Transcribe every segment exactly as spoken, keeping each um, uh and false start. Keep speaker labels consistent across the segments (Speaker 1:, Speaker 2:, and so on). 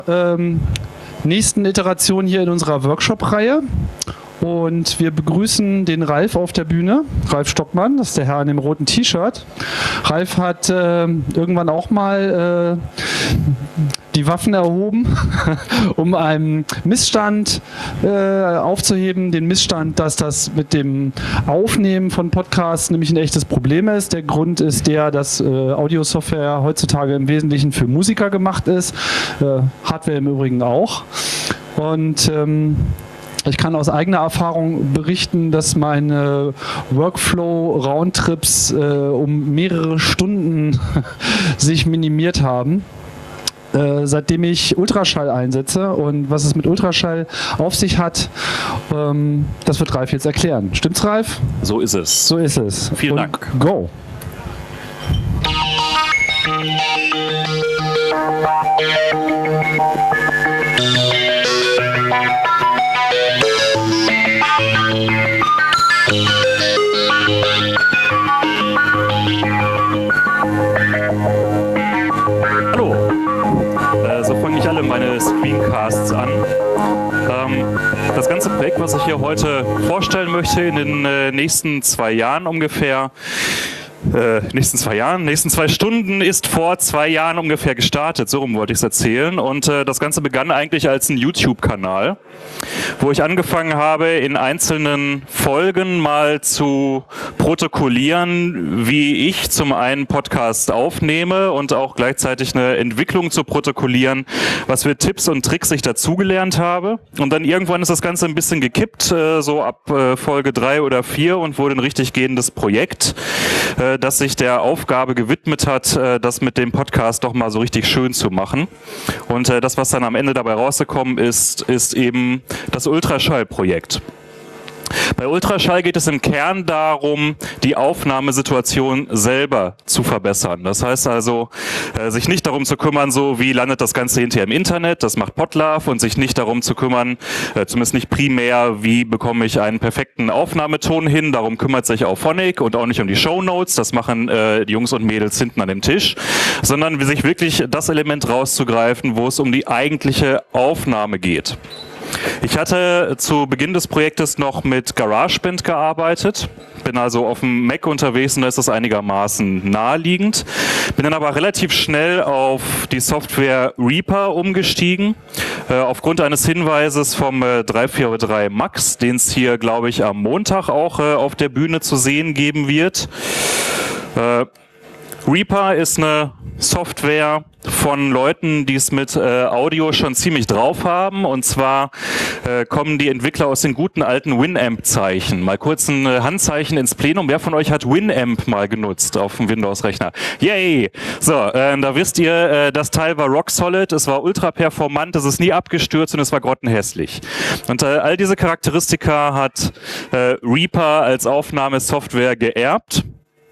Speaker 1: ähm, nächsten Iteration hier in unserer Workshop-Reihe. Und wir begrüßen den Ralf auf der Bühne. Ralf Stockmann, das ist der Herr in dem roten T-Shirt. Ralf hat äh, irgendwann auch mal äh, die Waffen erhoben, um einen Missstand äh, aufzuheben. Den Missstand, dass das mit dem Aufnehmen von Podcasts nämlich ein echtes Problem ist. Der Grund ist der, dass äh, Audiosoftware heutzutage im Wesentlichen für Musiker gemacht ist. Äh, Hardware im Übrigen auch. Und ähm, ich kann aus eigener Erfahrung berichten, dass meine Workflow-Roundtrips äh, um mehrere Stunden sich minimiert haben, äh, seitdem ich Ultraschall einsetze. Und was es mit Ultraschall auf sich hat, ähm, das wird Ralf jetzt erklären. Stimmt's, Ralf?
Speaker 2: So ist es.
Speaker 1: So ist es.
Speaker 2: Vielen
Speaker 1: Und
Speaker 2: Dank.
Speaker 1: Go!
Speaker 2: Hallo, äh, so fange ich alle meine Screencasts an. Ähm, das ganze Projekt, was ich hier heute vorstellen möchte, in den äh, nächsten zwei Jahren ungefähr, Äh, nächsten zwei Jahren, nächsten zwei Stunden ist vor zwei Jahren ungefähr gestartet, so rum wollte ich es erzählen. Und äh, das Ganze begann eigentlich als ein YouTube-Kanal, wo ich angefangen habe, in einzelnen Folgen mal zu protokollieren, wie ich zum einen Podcast aufnehme und auch gleichzeitig eine Entwicklung zu protokollieren, was für Tipps und Tricks ich dazugelernt habe. Und dann irgendwann ist das Ganze ein bisschen gekippt, äh, so ab äh, Folge drei oder vier und wurde ein richtig gehendes Projekt, äh, das sich der Aufgabe gewidmet hat, das mit dem Podcast doch mal so richtig schön zu machen. Und das, was dann am Ende dabei rausgekommen ist, ist eben das Ultraschall-Projekt. Bei Ultraschall geht es im Kern darum, die Aufnahmesituation selber zu verbessern. Das heißt also, äh, sich nicht darum zu kümmern, so wie landet das Ganze hinterher im Internet, das macht Podlove, und sich nicht darum zu kümmern, äh, zumindest nicht primär, wie bekomme ich einen perfekten Aufnahmeton hin, darum kümmert sich auch Phonic, und auch nicht um die Shownotes, das machen äh, die Jungs und Mädels hinten an dem Tisch, sondern sich wirklich das Element rauszugreifen, wo es um die eigentliche Aufnahme geht. Ich hatte zu Beginn des Projektes noch mit GarageBand gearbeitet, bin also auf dem Mac unterwegs und da ist das einigermaßen naheliegend. Bin dann aber relativ schnell auf die Software Reaper umgestiegen, äh, aufgrund eines Hinweises vom äh, drei vier drei Max, den es hier, glaube ich, am Montag auch äh, auf der Bühne zu sehen geben wird. Äh, Reaper ist eine Software von Leuten, die es mit äh, Audio schon ziemlich drauf haben. Und zwar äh, kommen die Entwickler aus den guten alten Winamp-Zeichen. Mal kurz ein äh, Handzeichen ins Plenum. Wer von euch hat Winamp mal genutzt auf dem Windows-Rechner? Yay! So, äh, da wisst ihr, äh, das Teil war rock solid, es war ultra performant, es ist nie abgestürzt und es war grottenhässlich. Und äh, all diese Charakteristika hat äh, Reaper als Aufnahmesoftware geerbt.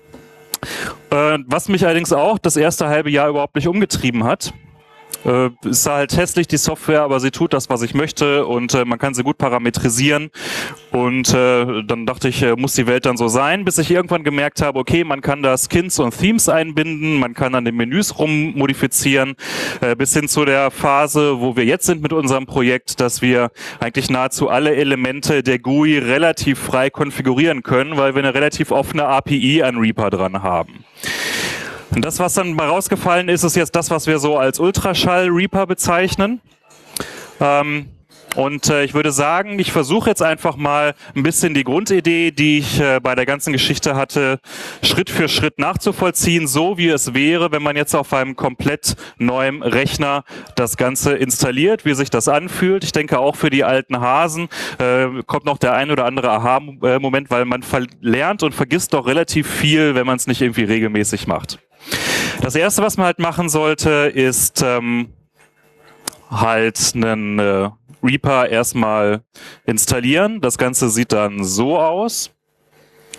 Speaker 2: Was mich allerdings auch das erste halbe Jahr überhaupt nicht umgetrieben hat. Äh, ist halt hässlich, die Software, aber sie tut das, was ich möchte, und äh, man kann sie gut parametrisieren. Und äh, dann dachte ich, äh, muss die Welt dann so sein, bis ich irgendwann gemerkt habe, okay, man kann da Skins und Themes einbinden, man kann an den Menüs rummodifizieren, äh, bis hin zu der Phase, wo wir jetzt sind mit unserem Projekt, dass wir eigentlich nahezu alle Elemente der G U I relativ frei konfigurieren können, weil wir eine relativ offene A P I an Reaper dran haben. Und das, was dann mal rausgefallen ist, ist jetzt das, was wir so als Ultraschall-Reaper bezeichnen. Ähm, und äh, ich würde sagen, ich versuche jetzt einfach mal ein bisschen die Grundidee, die ich äh, bei der ganzen Geschichte hatte, Schritt für Schritt nachzuvollziehen, so wie es wäre, wenn man jetzt auf einem komplett neuen Rechner das Ganze installiert, wie sich das anfühlt. Ich denke, auch für die alten Hasen äh, kommt noch der ein oder andere Aha-Moment, weil man verlernt und vergisst doch relativ viel, wenn man es nicht irgendwie regelmäßig macht. Das Erste, was man halt machen sollte, ist ähm, halt einen äh, Reaper erstmal installieren. Das Ganze sieht dann so aus.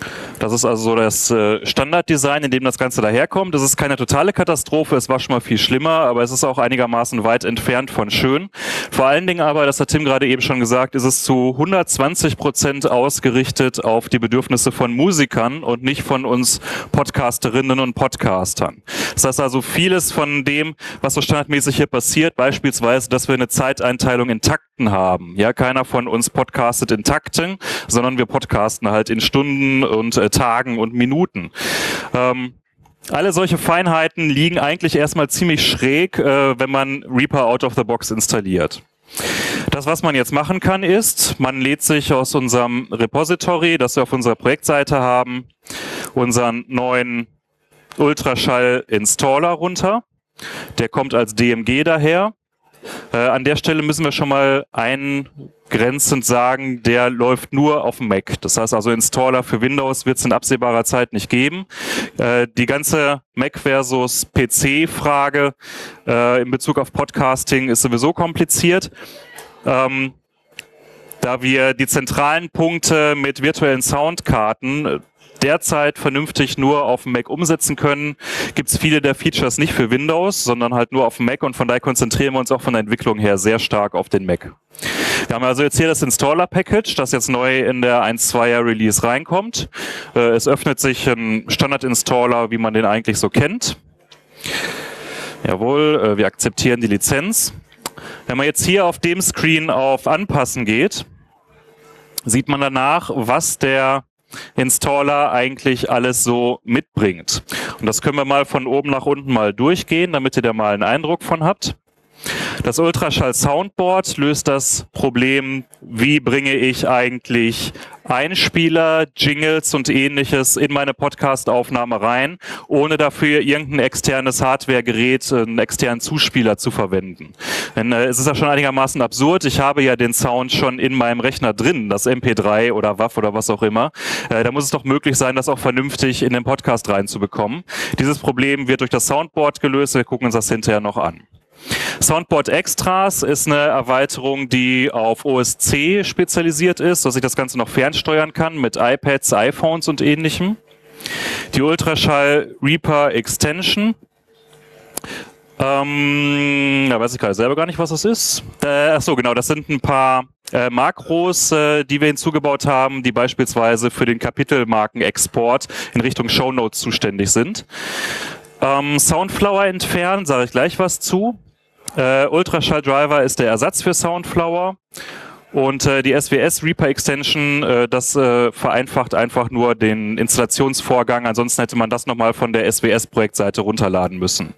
Speaker 2: Das ist also so das äh, Standarddesign, in dem das Ganze daherkommt. Das ist keine totale Katastrophe, es war schon mal viel schlimmer, aber es ist auch einigermaßen weit entfernt von schön. Vor allen Dingen aber, das hat Tim gerade eben schon gesagt, ist es zu hundertzwanzig Prozent ausgerichtet auf die Bedürfnisse von Musikern und nicht von uns Podcasterinnen und Podcastern. Das heißt also, vieles von dem, was so standardmäßig hier passiert, beispielsweise, dass wir eine Zeiteinteilung in Takten haben. Ja, keiner von uns podcastet in Takten, sondern wir podcasten halt in Stunden und äh, Tagen und Minuten. Ähm, alle solche Feinheiten liegen eigentlich erstmal ziemlich schräg, äh, wenn man Reaper out of the box installiert. Das, was man jetzt machen kann, ist, man lädt sich aus unserem Repository, das wir auf unserer Projektseite haben, unseren neuen Ultraschall-Installer runter. Der kommt als D M G daher. Äh, an der Stelle müssen wir schon mal eingrenzend sagen, der läuft nur auf dem Mac. Das heißt also, Installer für Windows wird es in absehbarer Zeit nicht geben. Äh, die ganze Mac versus P C-Frage äh, in Bezug auf Podcasting ist sowieso kompliziert. Ähm, da wir die zentralen Punkte mit virtuellen Soundkarten derzeit vernünftig nur auf dem Mac umsetzen können, gibt es viele der Features nicht für Windows, sondern halt nur auf dem Mac und von daher konzentrieren wir uns auch von der Entwicklung her sehr stark auf den Mac. Wir haben also jetzt hier das Installer-Package, das jetzt neu in der eins Punkt zweier Release reinkommt. Äh, es öffnet sich ein Standard-Installer, wie man den eigentlich so kennt. Jawohl, äh, wir akzeptieren die Lizenz. Wenn man jetzt hier auf dem Screen auf Anpassen geht, sieht man danach, was der Installer eigentlich alles so mitbringt. Und das können wir mal von oben nach unten mal durchgehen, damit ihr da mal einen Eindruck von habt. Das Ultraschall Soundboard löst das Problem, wie bringe ich eigentlich Einspieler, Jingles und ähnliches in meine Podcast-Aufnahme rein, ohne dafür irgendein externes Hardware-Gerät, einen externen Zuspieler zu verwenden. Denn äh, es ist ja schon einigermaßen absurd, ich habe ja den Sound schon in meinem Rechner drin, das M P drei oder W A V oder was auch immer. Äh, da muss es doch möglich sein, das auch vernünftig in den Podcast reinzubekommen. Dieses Problem wird durch das Soundboard gelöst, wir gucken uns das hinterher noch an. Soundboard Extras ist eine Erweiterung, die auf O S C spezialisiert ist, dass ich das Ganze noch fernsteuern kann mit iPads, iPhones und ähnlichem. Die Ultraschall Reaper Extension. Ähm, da weiß ich gerade selber gar nicht, was das ist. Äh, ach so, genau, das sind ein paar äh, Makros, äh, die wir hinzugebaut haben, die beispielsweise für den Kapitelmarkenexport in Richtung Shownotes zuständig sind. Ähm, Soundflower entfernen, sage ich gleich was zu. Äh, Ultraschall Driver ist der Ersatz für Soundflower und äh, die S W S Reaper Extension, äh, das äh, vereinfacht einfach nur den Installationsvorgang, ansonsten hätte man das nochmal von der S W S-Projektseite runterladen müssen.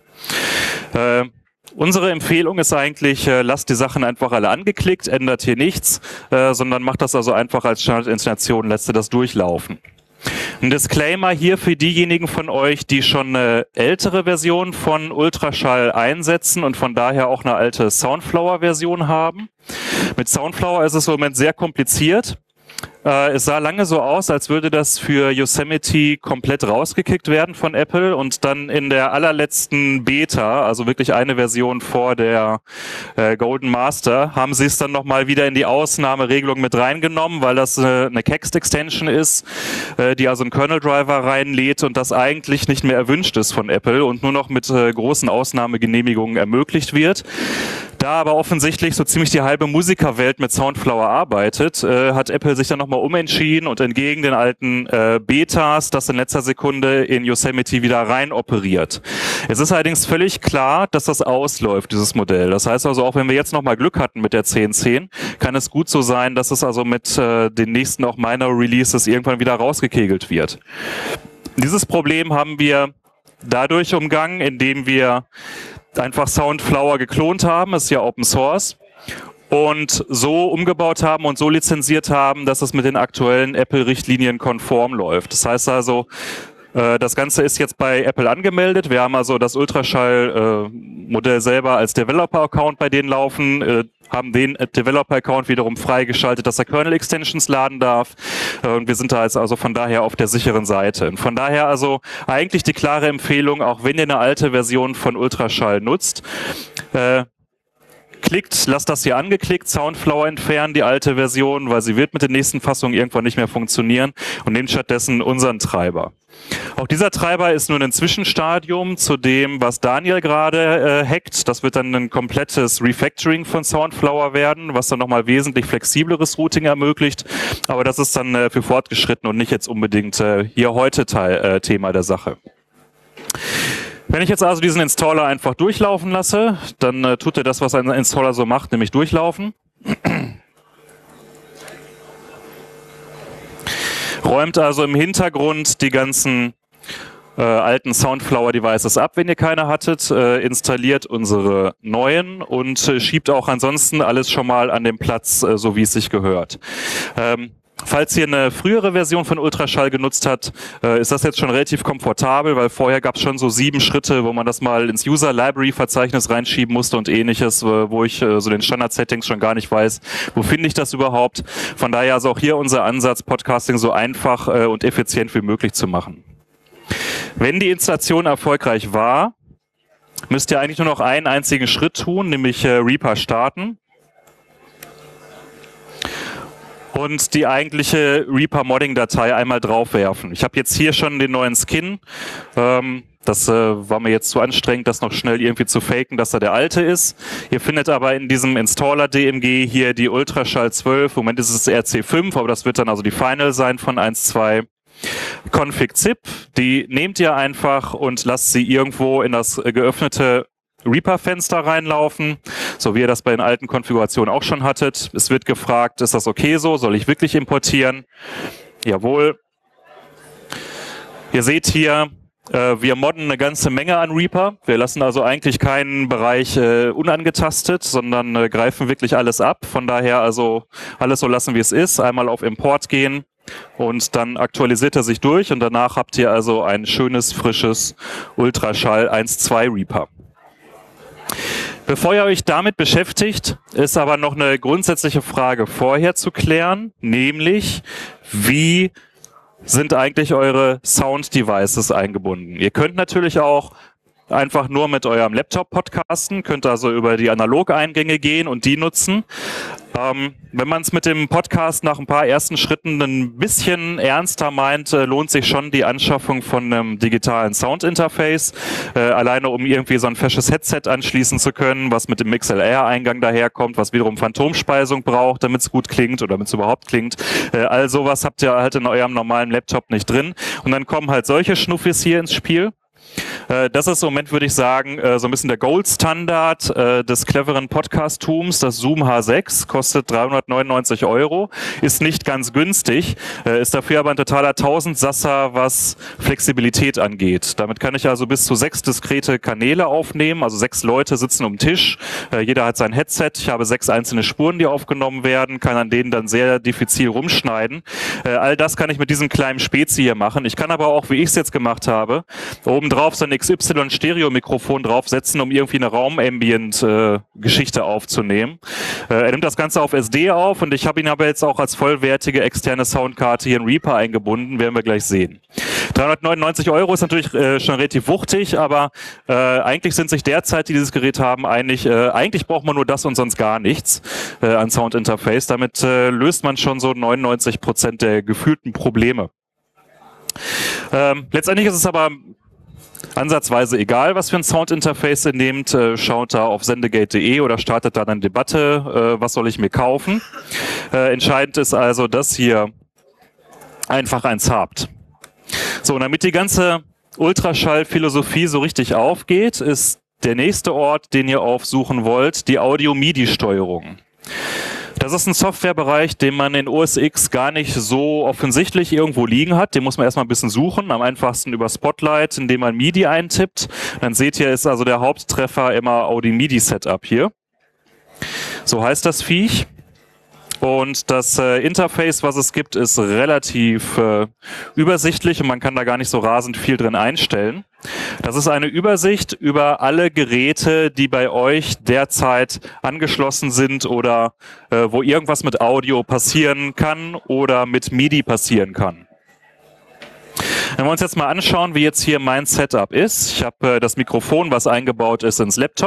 Speaker 2: Äh, unsere Empfehlung ist eigentlich, äh, lasst die Sachen einfach alle angeklickt, ändert hier nichts, äh, sondern macht das also einfach als Standardinstallation, lässt ihr das durchlaufen. Ein Disclaimer hier für diejenigen von euch, die schon eine ältere Version von Ultraschall einsetzen und von daher auch eine alte Soundflower-Version haben. Mit Soundflower ist es im Moment sehr kompliziert. Äh, es sah lange so aus, als würde das für Yosemite komplett rausgekickt werden von Apple und dann in der allerletzten Beta, also wirklich eine Version vor der äh, Golden Master, haben sie es dann nochmal wieder in die Ausnahmeregelung mit reingenommen, weil das äh, eine Kext-Extension ist, äh, die also einen Kernel-Driver reinlädt und das eigentlich nicht mehr erwünscht ist von Apple und nur noch mit äh, großen Ausnahmegenehmigungen ermöglicht wird. Da aber offensichtlich so ziemlich die halbe Musikerwelt mit Soundflower arbeitet, äh, hat Apple sich dann nochmal umentschieden und entgegen den alten äh, Betas das in letzter Sekunde in Yosemite wieder rein operiert. Es ist allerdings völlig klar, dass das ausläuft, dieses Modell. Das heißt also, auch wenn wir jetzt nochmal Glück hatten mit der zehn zehn, kann es gut so sein, dass es also mit äh, den nächsten auch Minor Releases irgendwann wieder rausgekegelt wird. Dieses Problem haben wir dadurch umgangen, indem wir einfach Soundflower geklont haben, ist ja Open Source, und so umgebaut haben und so lizenziert haben, dass es mit den aktuellen Apple-Richtlinien konform läuft. Das heißt also, äh, das Ganze ist jetzt bei Apple angemeldet. Wir haben also das Ultraschall-Modell äh, selber als Developer-Account bei denen laufen, äh, haben den Developer-Account wiederum freigeschaltet, dass er Kernel-Extensions laden darf. Und wir sind da jetzt also von daher auf der sicheren Seite. Und von daher also eigentlich die klare Empfehlung, auch wenn ihr eine alte Version von Ultraschall nutzt, äh, klickt, lasst das hier angeklickt, Soundflower entfernen, die alte Version, weil sie wird mit den nächsten Fassungen irgendwann nicht mehr funktionieren und nehmt stattdessen unseren Treiber. Auch dieser Treiber ist nur ein Zwischenstadium zu dem, was Daniel gerade äh, hackt. Das wird dann ein komplettes Refactoring von Soundflower werden, was dann nochmal wesentlich flexibleres Routing ermöglicht. Aber das ist dann äh, für Fortgeschritten und nicht jetzt unbedingt äh, hier heute Teil, äh, Thema der Sache. Wenn ich jetzt also diesen Installer einfach durchlaufen lasse, dann äh, tut er das, was ein Installer so macht, nämlich durchlaufen. Räumt also im Hintergrund die ganzen äh, alten Soundflower-Devices ab, wenn ihr keine hattet, äh, installiert unsere neuen und äh, schiebt auch ansonsten alles schon mal an den Platz, äh, so wie es sich gehört. Ähm, Falls ihr eine frühere Version von Ultraschall genutzt habt, äh, ist das jetzt schon relativ komfortabel, weil vorher gab es schon so sieben Schritte, wo man das mal ins User-Library-Verzeichnis reinschieben musste und ähnliches, äh, wo ich äh, so den Standard-Settings schon gar nicht weiß, wo finde ich das überhaupt. Von daher ist auch hier unser Ansatz, Podcasting so einfach äh, und effizient wie möglich zu machen. Wenn die Installation erfolgreich war, müsst ihr eigentlich nur noch einen einzigen Schritt tun, nämlich äh, Reaper starten. Und die eigentliche Reaper-Modding-Datei einmal draufwerfen. Ich habe jetzt hier schon den neuen Skin. Ähm, das äh, war mir jetzt zu anstrengend, das noch schnell irgendwie zu faken, dass er der alte ist. Ihr findet aber in diesem Installer-D M G hier die Ultraschall zwölf. Im Moment ist es R C fünf, aber das wird dann also die Final sein von eins Punkt zwei. Config-Zip, die nehmt ihr einfach und lasst sie irgendwo in das äh, geöffnete Reaper-Fenster reinlaufen, so wie ihr das bei den alten Konfigurationen auch schon hattet. Es wird gefragt, ist das okay so? Soll ich wirklich importieren? Jawohl. Ihr seht hier, äh, wir modden eine ganze Menge an Reaper. Wir lassen also eigentlich keinen Bereich äh, unangetastet, sondern äh, greifen wirklich alles ab. Von daher also alles so lassen, wie es ist. Einmal auf Import gehen und dann aktualisiert er sich durch und danach habt ihr also ein schönes, frisches Ultraschall eins Punkt zwei Reaper. Bevor ihr euch damit beschäftigt, ist aber noch eine grundsätzliche Frage vorher zu klären, nämlich wie sind eigentlich eure Sound-Devices eingebunden? Ihr könnt natürlich auch einfach nur mit eurem Laptop podcasten, könnt also über die Analog-Eingänge gehen und die nutzen. Ähm, wenn man es mit dem Podcast nach ein paar ersten Schritten ein bisschen ernster meint, äh, lohnt sich schon die Anschaffung von einem digitalen Soundinterface, äh, alleine um irgendwie so ein fesches Headset anschließen zu können, was mit dem X L R-Eingang daherkommt, was wiederum Phantomspeisung braucht, damit es gut klingt oder damit es überhaupt klingt. Äh, all sowas habt ihr halt in eurem normalen Laptop nicht drin. Und dann kommen halt solche Schnuffis hier ins Spiel. Das ist im Moment, würde ich sagen, so ein bisschen der Goldstandard des cleveren Podcast-Tums. Das Zoom H sechs kostet dreihundertneunundneunzig Euro, ist nicht ganz günstig, ist dafür aber ein totaler Tausendsasser, was Flexibilität angeht. Damit kann ich also bis zu sechs diskrete Kanäle aufnehmen, also sechs Leute sitzen um den Tisch, jeder hat sein Headset, ich habe sechs einzelne Spuren, die aufgenommen werden, kann an denen dann sehr diffizil rumschneiden. All das kann ich mit diesem kleinen Spezi hier machen. Ich kann aber auch, wie ich es jetzt gemacht habe, oben drauf so ein X Y-Stereo-Mikrofon draufsetzen, um irgendwie eine Raumambient-Geschichte äh, aufzunehmen. Äh, er nimmt das Ganze auf S D auf und ich habe ihn aber jetzt auch als vollwertige externe Soundkarte hier in Reaper eingebunden, werden wir gleich sehen. dreihundertneunundneunzig Euro ist natürlich äh, schon relativ wuchtig, aber äh, eigentlich sind sich derzeit, die dieses Gerät haben, einig, äh, eigentlich braucht man nur das und sonst gar nichts äh, an Soundinterface. Damit äh, löst man schon so neunundneunzig Prozent der gefühlten Probleme. Ähm, letztendlich ist es aber ansatzweise egal, was für ein Soundinterface ihr nehmt. Äh, schaut da auf sendegate punkt de oder startet da eine Debatte, äh, was soll ich mir kaufen. Äh, entscheidend ist also, dass ihr einfach eins habt. So, und damit die ganze Ultraschall-Philosophie so richtig aufgeht, ist der nächste Ort, den ihr aufsuchen wollt, die Audio-MIDI-Steuerung. Das ist ein Softwarebereich, den man in O S X gar nicht so offensichtlich irgendwo liegen hat. Den muss man erstmal ein bisschen suchen. Am einfachsten über Spotlight, indem man MIDI eintippt. Dann seht ihr, ist also der Haupttreffer immer Audi-MIDI-Setup hier. So heißt das Viech. Und das äh, Interface, was es gibt, ist relativ äh, übersichtlich und man kann da gar nicht so rasend viel drin einstellen. Das ist eine Übersicht über alle Geräte, die bei euch derzeit angeschlossen sind oder äh, wo irgendwas mit Audio passieren kann oder mit MIDI passieren kann. Wenn wir uns jetzt mal anschauen, wie jetzt hier mein Setup ist. Ich habe äh, das Mikrofon, was eingebaut ist, ins Laptop.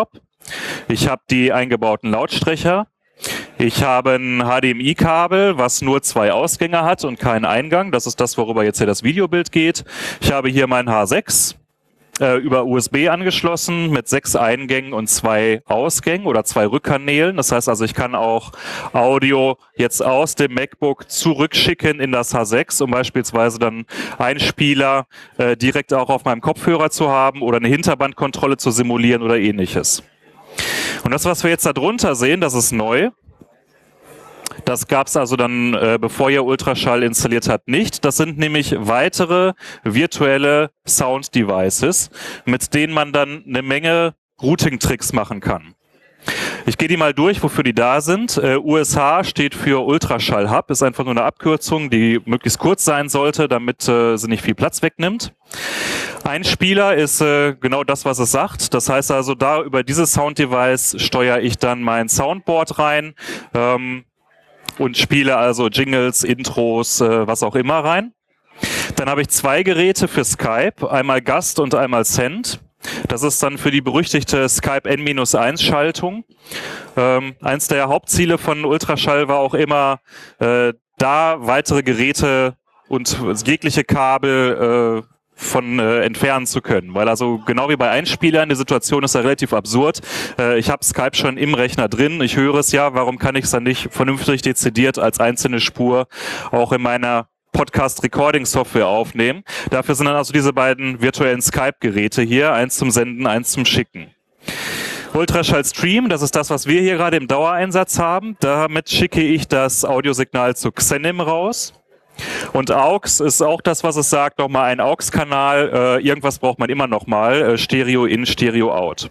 Speaker 2: Ich habe die eingebauten Lautsprecher. Ich habe ein H D M I-Kabel, was nur zwei Ausgänge hat und keinen Eingang. Das ist das, worüber jetzt hier das Videobild geht. Ich habe hier mein H sechs äh, über U S B angeschlossen mit sechs Eingängen und zwei Ausgängen oder zwei Rückkanälen. Das heißt also, ich kann auch Audio jetzt aus dem MacBook zurückschicken in das H sechs, um beispielsweise dann Einspieler äh, direkt auch auf meinem Kopfhörer zu haben oder eine Hinterbandkontrolle zu simulieren oder ähnliches. Und das, was wir jetzt da drunter sehen, das ist neu. Das gab es also dann, äh, bevor ihr Ultraschall installiert habt, nicht. Das sind nämlich weitere virtuelle Sound-Devices, mit denen man dann eine Menge Routing-Tricks machen kann. Ich gehe die mal durch, wofür die da sind. Äh, U S H steht für Ultraschall-Hub, ist einfach nur eine Abkürzung, die möglichst kurz sein sollte, damit äh, sie nicht viel Platz wegnimmt. Einspieler ist äh, genau das, was es sagt. Das heißt also, da über dieses Sound-Device steuere ich dann mein Soundboard rein ähm, und spiele also Jingles, Intros, äh, was auch immer rein. Dann habe ich zwei Geräte für Skype, einmal Gast und einmal Send. Das ist dann für die berüchtigte Skype N eins Schaltung. Ähm, eins der Hauptziele von Ultraschall war auch immer, äh, da weitere Geräte und jegliche Kabel äh, von äh, entfernen zu können. Weil also genau wie bei Einspielern, die Situation ist ja relativ absurd. Äh, ich habe Skype schon im Rechner drin, ich höre es ja, warum kann ich es dann nicht vernünftig dezidiert als einzelne Spur auch in meiner Podcast-Recording-Software aufnehmen. Dafür sind dann also diese beiden virtuellen Skype-Geräte hier, eins zum Senden, eins zum Schicken. Ultraschall Stream, das ist das, was wir hier gerade im Dauereinsatz haben. Damit schicke ich das Audiosignal zu Xenim raus. Und A U X ist auch das, was es sagt, nochmal ein A U X-Kanal. Äh, irgendwas braucht man immer nochmal. Äh, Stereo in, Stereo out.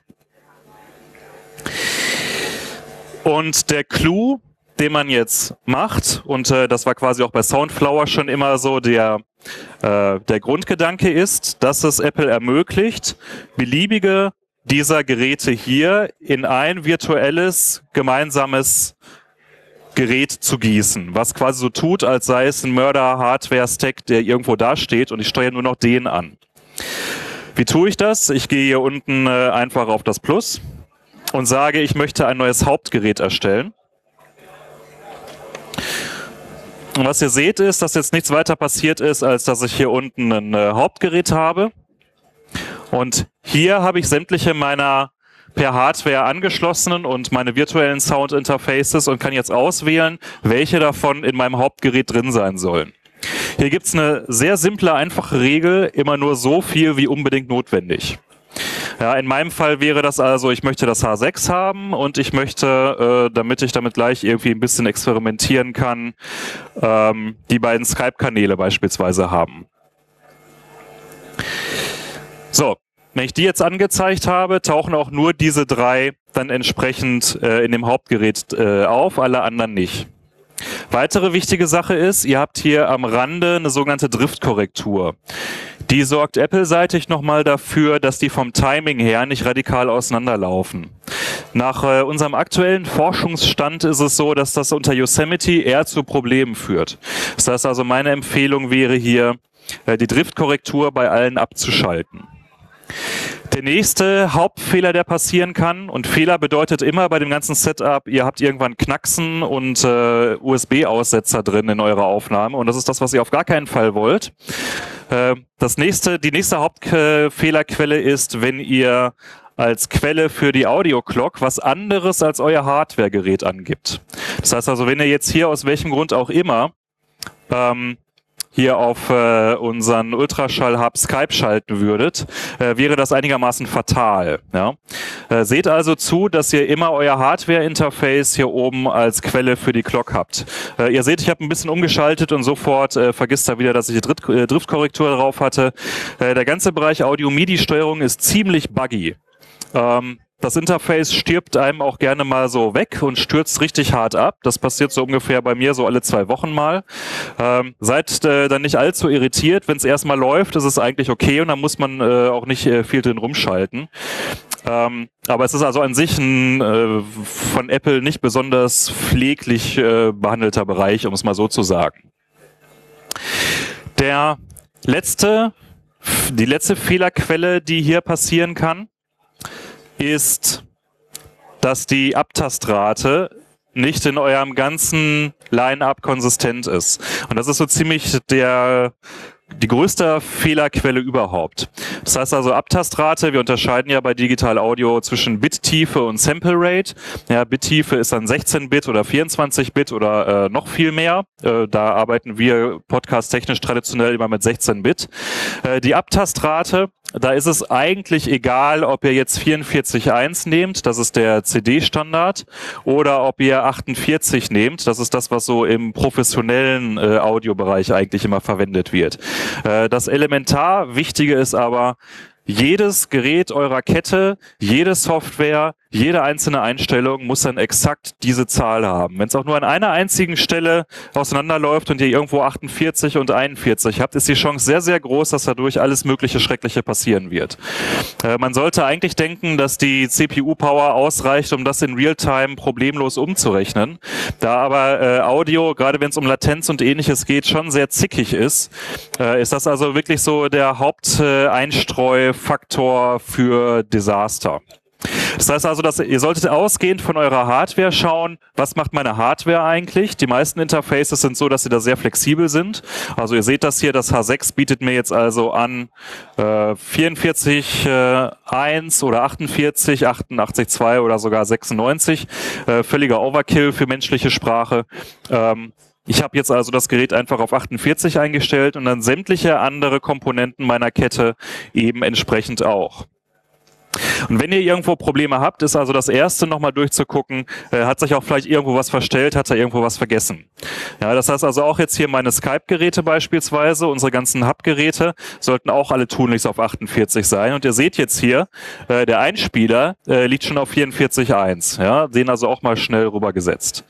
Speaker 2: Und der Clou, den man jetzt macht, und äh, das war quasi auch bei Soundflower schon immer so, der, äh, der Grundgedanke ist, dass es Apple ermöglicht, beliebige dieser Geräte hier in ein virtuelles, gemeinsames Gerät zu gießen, was quasi so tut, als sei es ein Mörder-Hardware-Stack, der irgendwo da steht und ich steuere nur noch den an. Wie tue ich das? Ich gehe hier unten äh, einfach auf das Plus und sage, ich möchte ein neues Hauptgerät erstellen. Und was ihr seht ist, dass jetzt nichts weiter passiert ist, als dass ich hier unten ein äh, Hauptgerät habe. Und hier habe ich sämtliche meiner per Hardware angeschlossenen und meine virtuellen Sound-Interfaces und kann jetzt auswählen, welche davon in meinem Hauptgerät drin sein sollen. Hier gibt es eine sehr simple, einfache Regel, immer nur so viel wie unbedingt notwendig. Ja, in meinem Fall wäre das also, ich möchte das H sechs haben und ich möchte, äh, damit ich damit gleich irgendwie ein bisschen experimentieren kann, ähm, die beiden Skype-Kanäle beispielsweise haben. So, wenn ich die jetzt angezeigt habe, tauchen auch nur diese drei dann entsprechend äh, in dem Hauptgerät äh, auf, alle anderen nicht. Weitere wichtige Sache ist, ihr habt hier am Rande eine sogenannte Driftkorrektur. Die sorgt Apple-seitig nochmal dafür, dass die vom Timing her nicht radikal auseinanderlaufen. Nach äh, unserem aktuellen Forschungsstand ist es so, dass das unter Yosemite eher zu Problemen führt. Das heißt also, meine Empfehlung wäre hier, äh, die Driftkorrektur bei allen abzuschalten. Der nächste Hauptfehler, der passieren kann, und Fehler bedeutet immer bei dem ganzen Setup, ihr habt irgendwann Knacksen und äh, U S B-Aussetzer drin in eurer Aufnahme und das ist das, was ihr auf gar keinen Fall wollt. Äh, das nächste, die nächste Hauptfehlerquelle ist, wenn ihr als Quelle für die Audio-Clock was anderes als euer Hardware-Gerät angibt. Das heißt also, wenn ihr jetzt hier aus welchem Grund auch immer ähm, hier auf äh, unseren Ultraschall-Hub Skype schalten würdet, äh, wäre das einigermaßen fatal. Ja? Äh, seht also zu, dass ihr immer euer Hardware-Interface hier oben als Quelle für die Clock habt. Äh, ihr seht, ich habe ein bisschen umgeschaltet und sofort äh, vergisst er wieder, dass ich die Dritt äh, Driftkorrektur drauf hatte. Äh, der ganze Bereich Audio-MIDI-Steuerung ist ziemlich buggy. Ähm, Das Interface stirbt einem auch gerne mal so weg und stürzt richtig hart ab. Das passiert so ungefähr bei mir so alle zwei Wochen mal. Ähm, seid äh, dann nicht allzu irritiert. Wenn es erstmal läuft, ist es eigentlich okay und dann muss man äh, auch nicht äh, viel drin rumschalten. Ähm, aber es ist also an sich ein äh, von Apple nicht besonders pfleglich äh, behandelter Bereich, um es mal so zu sagen. Der letzte, die letzte Fehlerquelle, die hier passieren kann, ist dass die Abtastrate nicht in eurem ganzen Line-Up konsistent ist. Und das ist so ziemlich der die größte Fehlerquelle überhaupt. Das heißt also Abtastrate, wir unterscheiden ja bei Digital Audio zwischen Bittiefe und Sample Rate. Ja, Bittiefe ist dann sechzehn Bit oder vierundzwanzig Bit oder äh, noch viel mehr. Äh, da arbeiten wir podcast-technisch traditionell immer mit sechzehn Bit. Äh, die Abtastrate, da ist es eigentlich egal, ob ihr jetzt vierundvierzig Komma eins nehmt, das ist der C D-Standard, oder ob ihr achtundvierzig nehmt, das ist das, was so im professionellen äh, Audiobereich eigentlich immer verwendet wird. Äh, das elementar Wichtige ist aber, jedes Gerät eurer Kette, jede Software, jede einzelne Einstellung muss dann exakt diese Zahl haben. Wenn es auch nur an einer einzigen Stelle auseinanderläuft und ihr irgendwo achtundvierzig und einundvierzig habt, ist die Chance sehr, sehr groß, dass dadurch alles mögliche Schreckliche passieren wird. Äh, man sollte eigentlich denken, dass die C P U-Power ausreicht, um das in Realtime problemlos umzurechnen. Da aber äh, Audio, gerade wenn es um Latenz und Ähnliches geht, schon sehr zickig ist, äh, ist das also wirklich so der Haupteinstreufaktor für Desaster. Das heißt also, dass ihr solltet ausgehend von eurer Hardware schauen, was macht meine Hardware eigentlich? Die meisten Interfaces sind so, dass sie da sehr flexibel sind. Also ihr seht das hier, das H sechs bietet mir jetzt also an äh, vierundvierzig Komma eins oder achtundvierzig, achtundachtzig Komma zwei oder sogar sechsundneunzig. Äh, völliger Overkill für menschliche Sprache. Ähm, Ich habe jetzt also das Gerät einfach auf achtundvierzig eingestellt und dann sämtliche andere Komponenten meiner Kette eben entsprechend auch. Und wenn ihr irgendwo Probleme habt, ist also das Erste nochmal durchzugucken, äh, hat sich auch vielleicht irgendwo was verstellt, hat er irgendwo was vergessen. Ja, das heißt also auch jetzt hier meine Skype-Geräte beispielsweise, unsere ganzen Hub-Geräte, sollten auch alle tunlichst auf achtundvierzig sein. Und ihr seht jetzt hier, äh, der Einspieler äh, liegt schon auf vierundvierzig Komma eins. Ja, den also auch mal schnell rübergesetzt.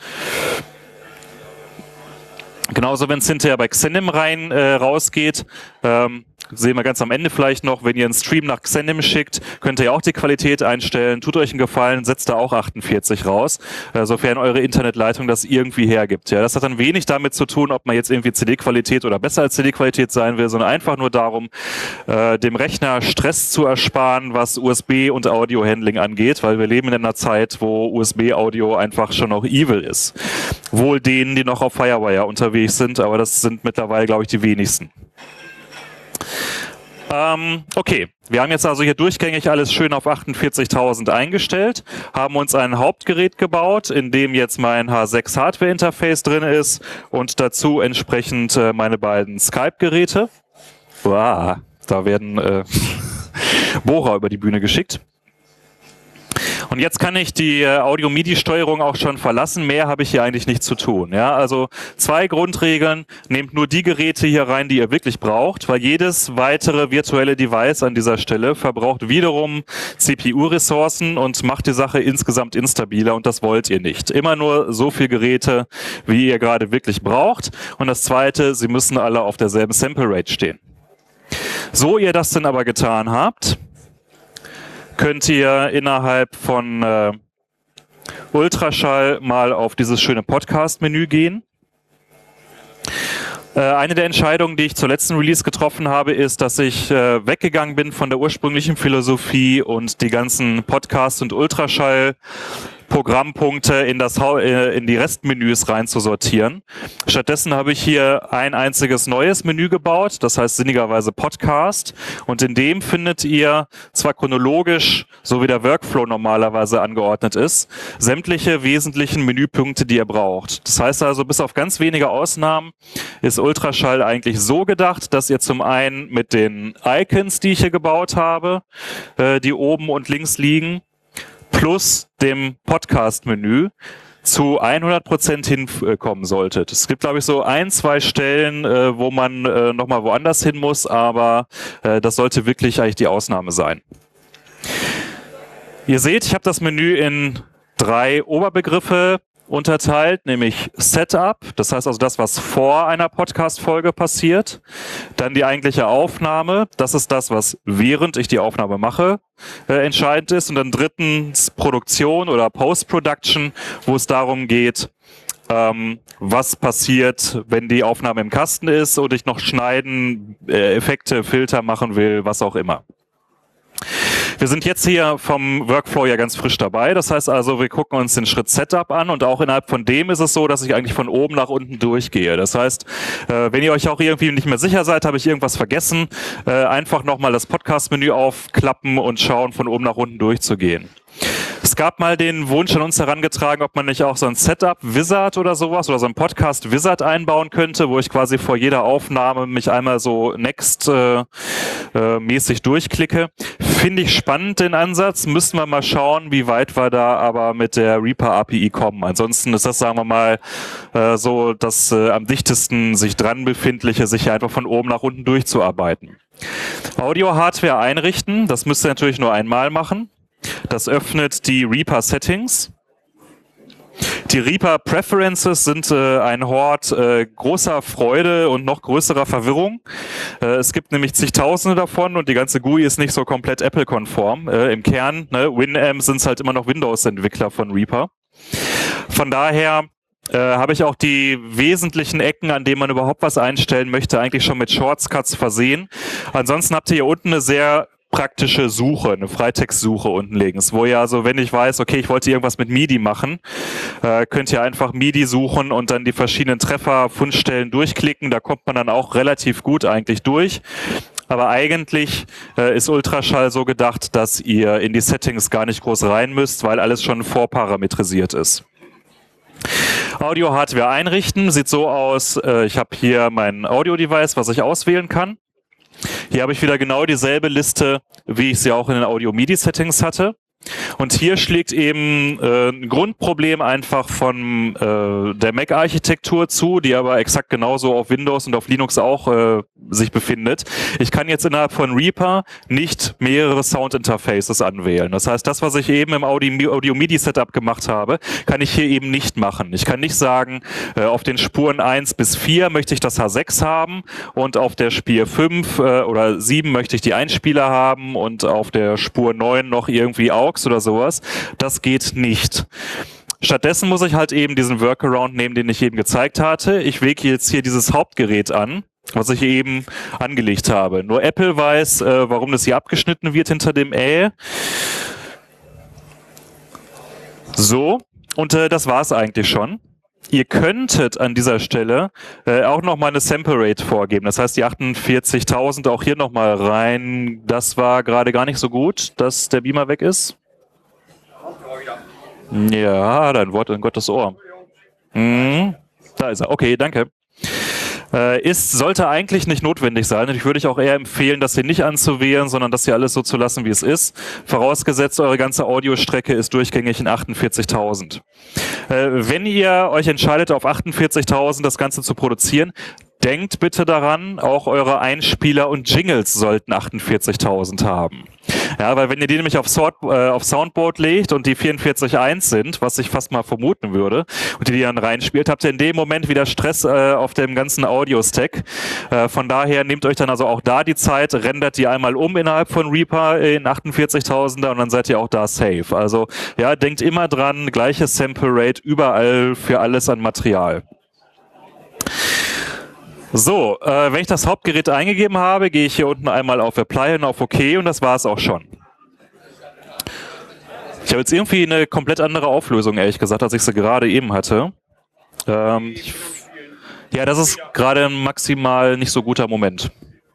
Speaker 2: Genauso, wenn es hinterher bei Xenim rein äh, rausgeht, ähm, sehen wir ganz am Ende vielleicht noch, wenn ihr einen Stream nach Xenim schickt, könnt ihr auch die Qualität einstellen. Tut euch einen Gefallen, setzt da auch achtundvierzig raus, äh, sofern eure Internetleitung das irgendwie hergibt. Ja, das hat dann wenig damit zu tun, ob man jetzt irgendwie C D-Qualität oder besser als C D-Qualität sein will, sondern einfach nur darum, äh, dem Rechner Stress zu ersparen, was U S B und Audio-Handling angeht, weil wir leben in einer Zeit, wo U S B-Audio einfach schon noch evil ist. Wohl denen, die noch auf Firewire unterwegs sind, aber das sind mittlerweile, glaube ich, die wenigsten. Ähm, okay, wir haben jetzt also hier durchgängig alles schön auf achtundvierzigtausend eingestellt, haben uns ein Hauptgerät gebaut, in dem jetzt mein H sechs Hardware-Interface drin ist und dazu entsprechend äh, meine beiden Skype-Geräte. Wow, da werden äh, Bohrer über die Bühne geschickt. Und jetzt kann ich die äh, Audio-MIDI-Steuerung auch schon verlassen. Mehr habe ich hier eigentlich nicht zu tun. Ja, also zwei Grundregeln. Nehmt nur die Geräte hier rein, die ihr wirklich braucht, weil jedes weitere virtuelle Device an dieser Stelle verbraucht wiederum C P U-Ressourcen und macht die Sache insgesamt instabiler und das wollt ihr nicht. Immer nur so viele Geräte, wie ihr gerade wirklich braucht. Und das Zweite, sie müssen alle auf derselben Sample Rate stehen. So ihr das denn aber getan habt, könnt ihr innerhalb von äh, Ultraschall mal auf dieses schöne Podcast-Menü gehen. Äh, eine der Entscheidungen, die ich zur letzten Release getroffen habe, ist, dass ich äh, weggegangen bin von der ursprünglichen Philosophie und die ganzen Podcast- und Ultraschall Programmpunkte in das in die Restmenüs rein zu sortieren. Stattdessen habe ich hier ein einziges neues Menü gebaut, das heißt sinnigerweise Podcast, und in dem findet ihr zwar chronologisch, so wie der Workflow normalerweise angeordnet ist, sämtliche wesentlichen Menüpunkte, die ihr braucht. Das heißt also, bis auf ganz wenige Ausnahmen ist Ultraschall eigentlich so gedacht, dass ihr zum einen mit den Icons, die ich hier gebaut habe, die oben und links liegen, plus dem Podcast-Menü zu hundert Prozent hinkommen solltet. Es gibt, glaube ich, so ein, zwei Stellen, äh, wo man äh, nochmal woanders hin muss, aber äh, das sollte wirklich eigentlich die Ausnahme sein. Ihr seht, ich habe das Menü in drei Oberbegriffe unterteilt, nämlich Setup, das heißt also das, was vor einer Podcast-Folge passiert, dann die eigentliche Aufnahme, das ist das, was während ich die Aufnahme mache, äh, entscheidend ist, und dann drittens Produktion oder Post-Production, wo es darum geht, ähm, was passiert, wenn die Aufnahme im Kasten ist und ich noch schneiden, äh, Effekte, Filter machen will, was auch immer. Wir sind jetzt hier vom Workflow ja ganz frisch dabei. Das heißt also, wir gucken uns den Schritt Setup an und auch innerhalb von dem ist es so, dass ich eigentlich von oben nach unten durchgehe. Das heißt, äh, wenn ihr euch auch irgendwie nicht mehr sicher seid, habe ich irgendwas vergessen, äh, einfach nochmal das Podcast-Menü aufklappen und schauen, von oben nach unten durchzugehen. Es gab mal den Wunsch an uns herangetragen, ob man nicht auch so ein Setup-Wizard oder sowas oder so ein Podcast-Wizard einbauen könnte, wo ich quasi vor jeder Aufnahme mich einmal so Next-mäßig äh, äh, durchklicke. Finde ich spannend, den Ansatz. Müssen wir mal schauen, wie weit wir da aber mit der Reaper A P I kommen. Ansonsten ist das, sagen wir mal, äh, so das äh, am dichtesten sich dran befindliche, sich einfach von oben nach unten durchzuarbeiten. Audio-Hardware einrichten, das müsst ihr natürlich nur einmal machen. Das öffnet die Reaper Settings. Die Reaper Preferences sind äh, ein Hort äh, großer Freude und noch größerer Verwirrung. Äh, es gibt nämlich zigtausende davon und die ganze G U I ist nicht so komplett Apple-konform. Äh, Im Kern, ne, Winamp sind es halt immer noch Windows-Entwickler von Reaper. Von daher äh, habe ich auch die wesentlichen Ecken, an denen man überhaupt was einstellen möchte, eigentlich schon mit Shortcuts versehen. Ansonsten habt ihr hier unten eine sehr praktische Suche, eine Freitextsuche unten links, wo ihr also, wenn ich weiß, okay, ich wollte irgendwas mit MIDI machen, äh, könnt ihr einfach MIDI suchen und dann die verschiedenen Treffer, Fundstellen durchklicken. Da kommt man dann auch relativ gut eigentlich durch. Aber eigentlich äh, ist Ultraschall so gedacht, dass ihr in die Settings gar nicht groß rein müsst, weil alles schon vorparametrisiert ist. Audio-Hardware einrichten, sieht so aus, äh, ich habe hier mein Audio-Device, was ich auswählen kann. Hier habe ich wieder genau dieselbe Liste, wie ich sie auch in den Audio-MIDI-Settings hatte. Und hier schlägt eben äh, ein Grundproblem einfach von äh, der Mac-Architektur zu, die aber exakt genauso auf Windows und auf Linux auch äh, sich befindet. Ich kann jetzt innerhalb von Reaper nicht mehrere Sound-Interfaces anwählen. Das heißt, das, was ich eben im Audio-MIDI-Setup gemacht habe, kann ich hier eben nicht machen. Ich kann nicht sagen, äh, auf den Spuren eins bis vier möchte ich das H sechs haben und auf der Spur fünf äh, oder sieben möchte ich die Einspieler haben und auf der Spur neun noch irgendwie auch oder sowas. Das geht nicht. Stattdessen muss ich halt eben diesen Workaround nehmen, den ich eben gezeigt hatte. Ich wäge jetzt hier dieses Hauptgerät an, was ich eben angelegt habe. Nur Apple weiß, äh, warum das hier abgeschnitten wird hinter dem Ä. So, und äh, das war es eigentlich schon. Ihr könntet an dieser Stelle äh, auch nochmal eine Sample Rate vorgeben. Das heißt, die achtundvierzigtausend auch hier nochmal rein. Das war gerade gar nicht so gut, dass der Beamer weg ist. Ja, dein Wort in Gottes Ohr. Hm, da ist er. Okay, danke. Äh, ist, sollte eigentlich nicht notwendig sein. Ich würde euch auch eher empfehlen, das hier nicht anzuwählen, sondern das hier alles so zu lassen, wie es ist. Vorausgesetzt, eure ganze Audiostrecke ist durchgängig in achtundvierzigtausend. Äh, wenn ihr euch entscheidet, auf achtundvierzigtausend das Ganze zu produzieren, denkt bitte daran, auch eure Einspieler und Jingles sollten achtundvierzigtausend haben. Ja, weil wenn ihr die nämlich auf, Sort, äh, auf Soundboard legt und die vierundvierzig Komma eins sind, was ich fast mal vermuten würde, und ihr die dann reinspielt, habt ihr in dem Moment wieder Stress äh, auf dem ganzen Audio-Stack. Äh, von daher nehmt euch dann also auch da die Zeit, rendert die einmal um innerhalb von Reaper in achtundvierzigtausender und dann seid ihr auch da safe. Also ja, denkt immer dran, gleiche Sample Rate überall für alles an Material. So, äh, wenn ich das Hauptgerät eingegeben habe, gehe ich hier unten einmal auf Apply und auf OK und das war es auch schon. Ich habe jetzt irgendwie eine komplett andere Auflösung, ehrlich gesagt, als ich sie gerade eben hatte. Ähm, ich, ja, das ist gerade ein maximal nicht so guter Moment.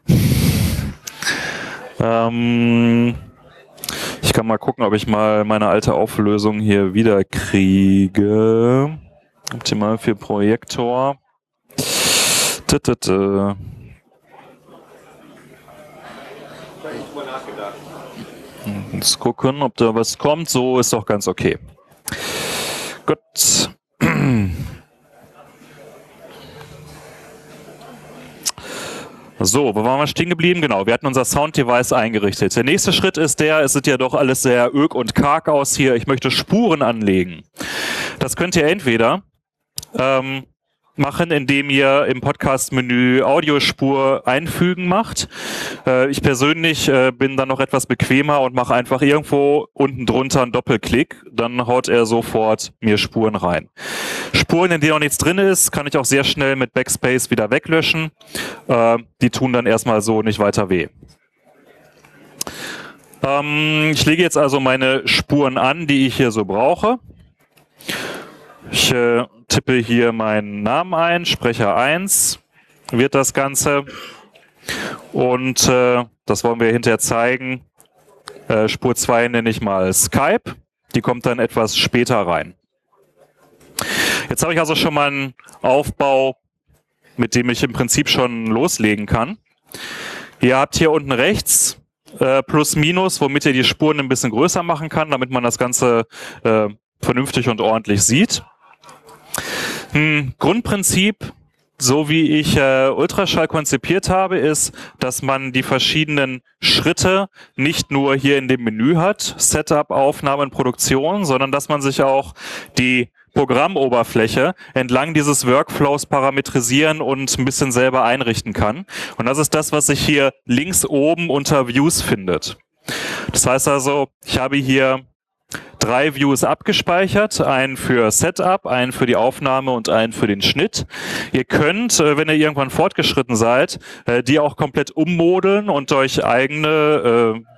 Speaker 2: ähm, ich kann mal gucken, ob ich mal meine alte Auflösung hier wieder kriege. Optimal für Projektor. Jetzt gucken, ob da was kommt. So ist doch ganz okay. Gut. So, wo waren wir stehen geblieben? Genau, wir hatten unser Sound-Device eingerichtet. Der nächste Schritt ist der, es sieht ja doch alles sehr ök und karg aus hier. Ich möchte Spuren anlegen. Das könnt ihr entweder ähm, machen, indem ihr im Podcast-Menü Audiospur einfügen macht. Äh, ich persönlich äh, bin dann noch etwas bequemer und mache einfach irgendwo unten drunter einen Doppelklick. Dann haut er sofort mir Spuren rein. Spuren, in denen noch nichts drin ist, kann ich auch sehr schnell mit Backspace wieder weglöschen. Äh, die tun dann erstmal so nicht weiter weh. Ähm, ich lege jetzt also meine Spuren an, die ich hier so brauche. Ich äh, tippe hier meinen Namen ein, Sprecher eins wird das Ganze. Und äh, das wollen wir hinterher zeigen. Äh, Spur zwei nenne ich mal Skype. Die kommt dann etwas später rein. Jetzt habe ich also schon mal einen Aufbau, mit dem ich im Prinzip schon loslegen kann. Ihr habt hier unten rechts äh, Plus Minus, womit ihr die Spuren ein bisschen größer machen kann, damit man das Ganze äh, vernünftig und ordentlich sieht. Hm, Grundprinzip, so wie ich äh, Ultraschall konzipiert habe, ist, dass man die verschiedenen Schritte nicht nur hier in dem Menü hat, Setup, Aufnahmen, Produktion, sondern dass man sich auch die Programmoberfläche entlang dieses Workflows parametrisieren und ein bisschen selber einrichten kann. Und das ist das, was sich hier links oben unter Views findet. Das heißt also, ich habe hier drei Views abgespeichert, einen für Setup, einen für die Aufnahme und einen für den Schnitt. Ihr könnt, wenn ihr irgendwann fortgeschritten seid, die auch komplett ummodeln und durch eigene äh,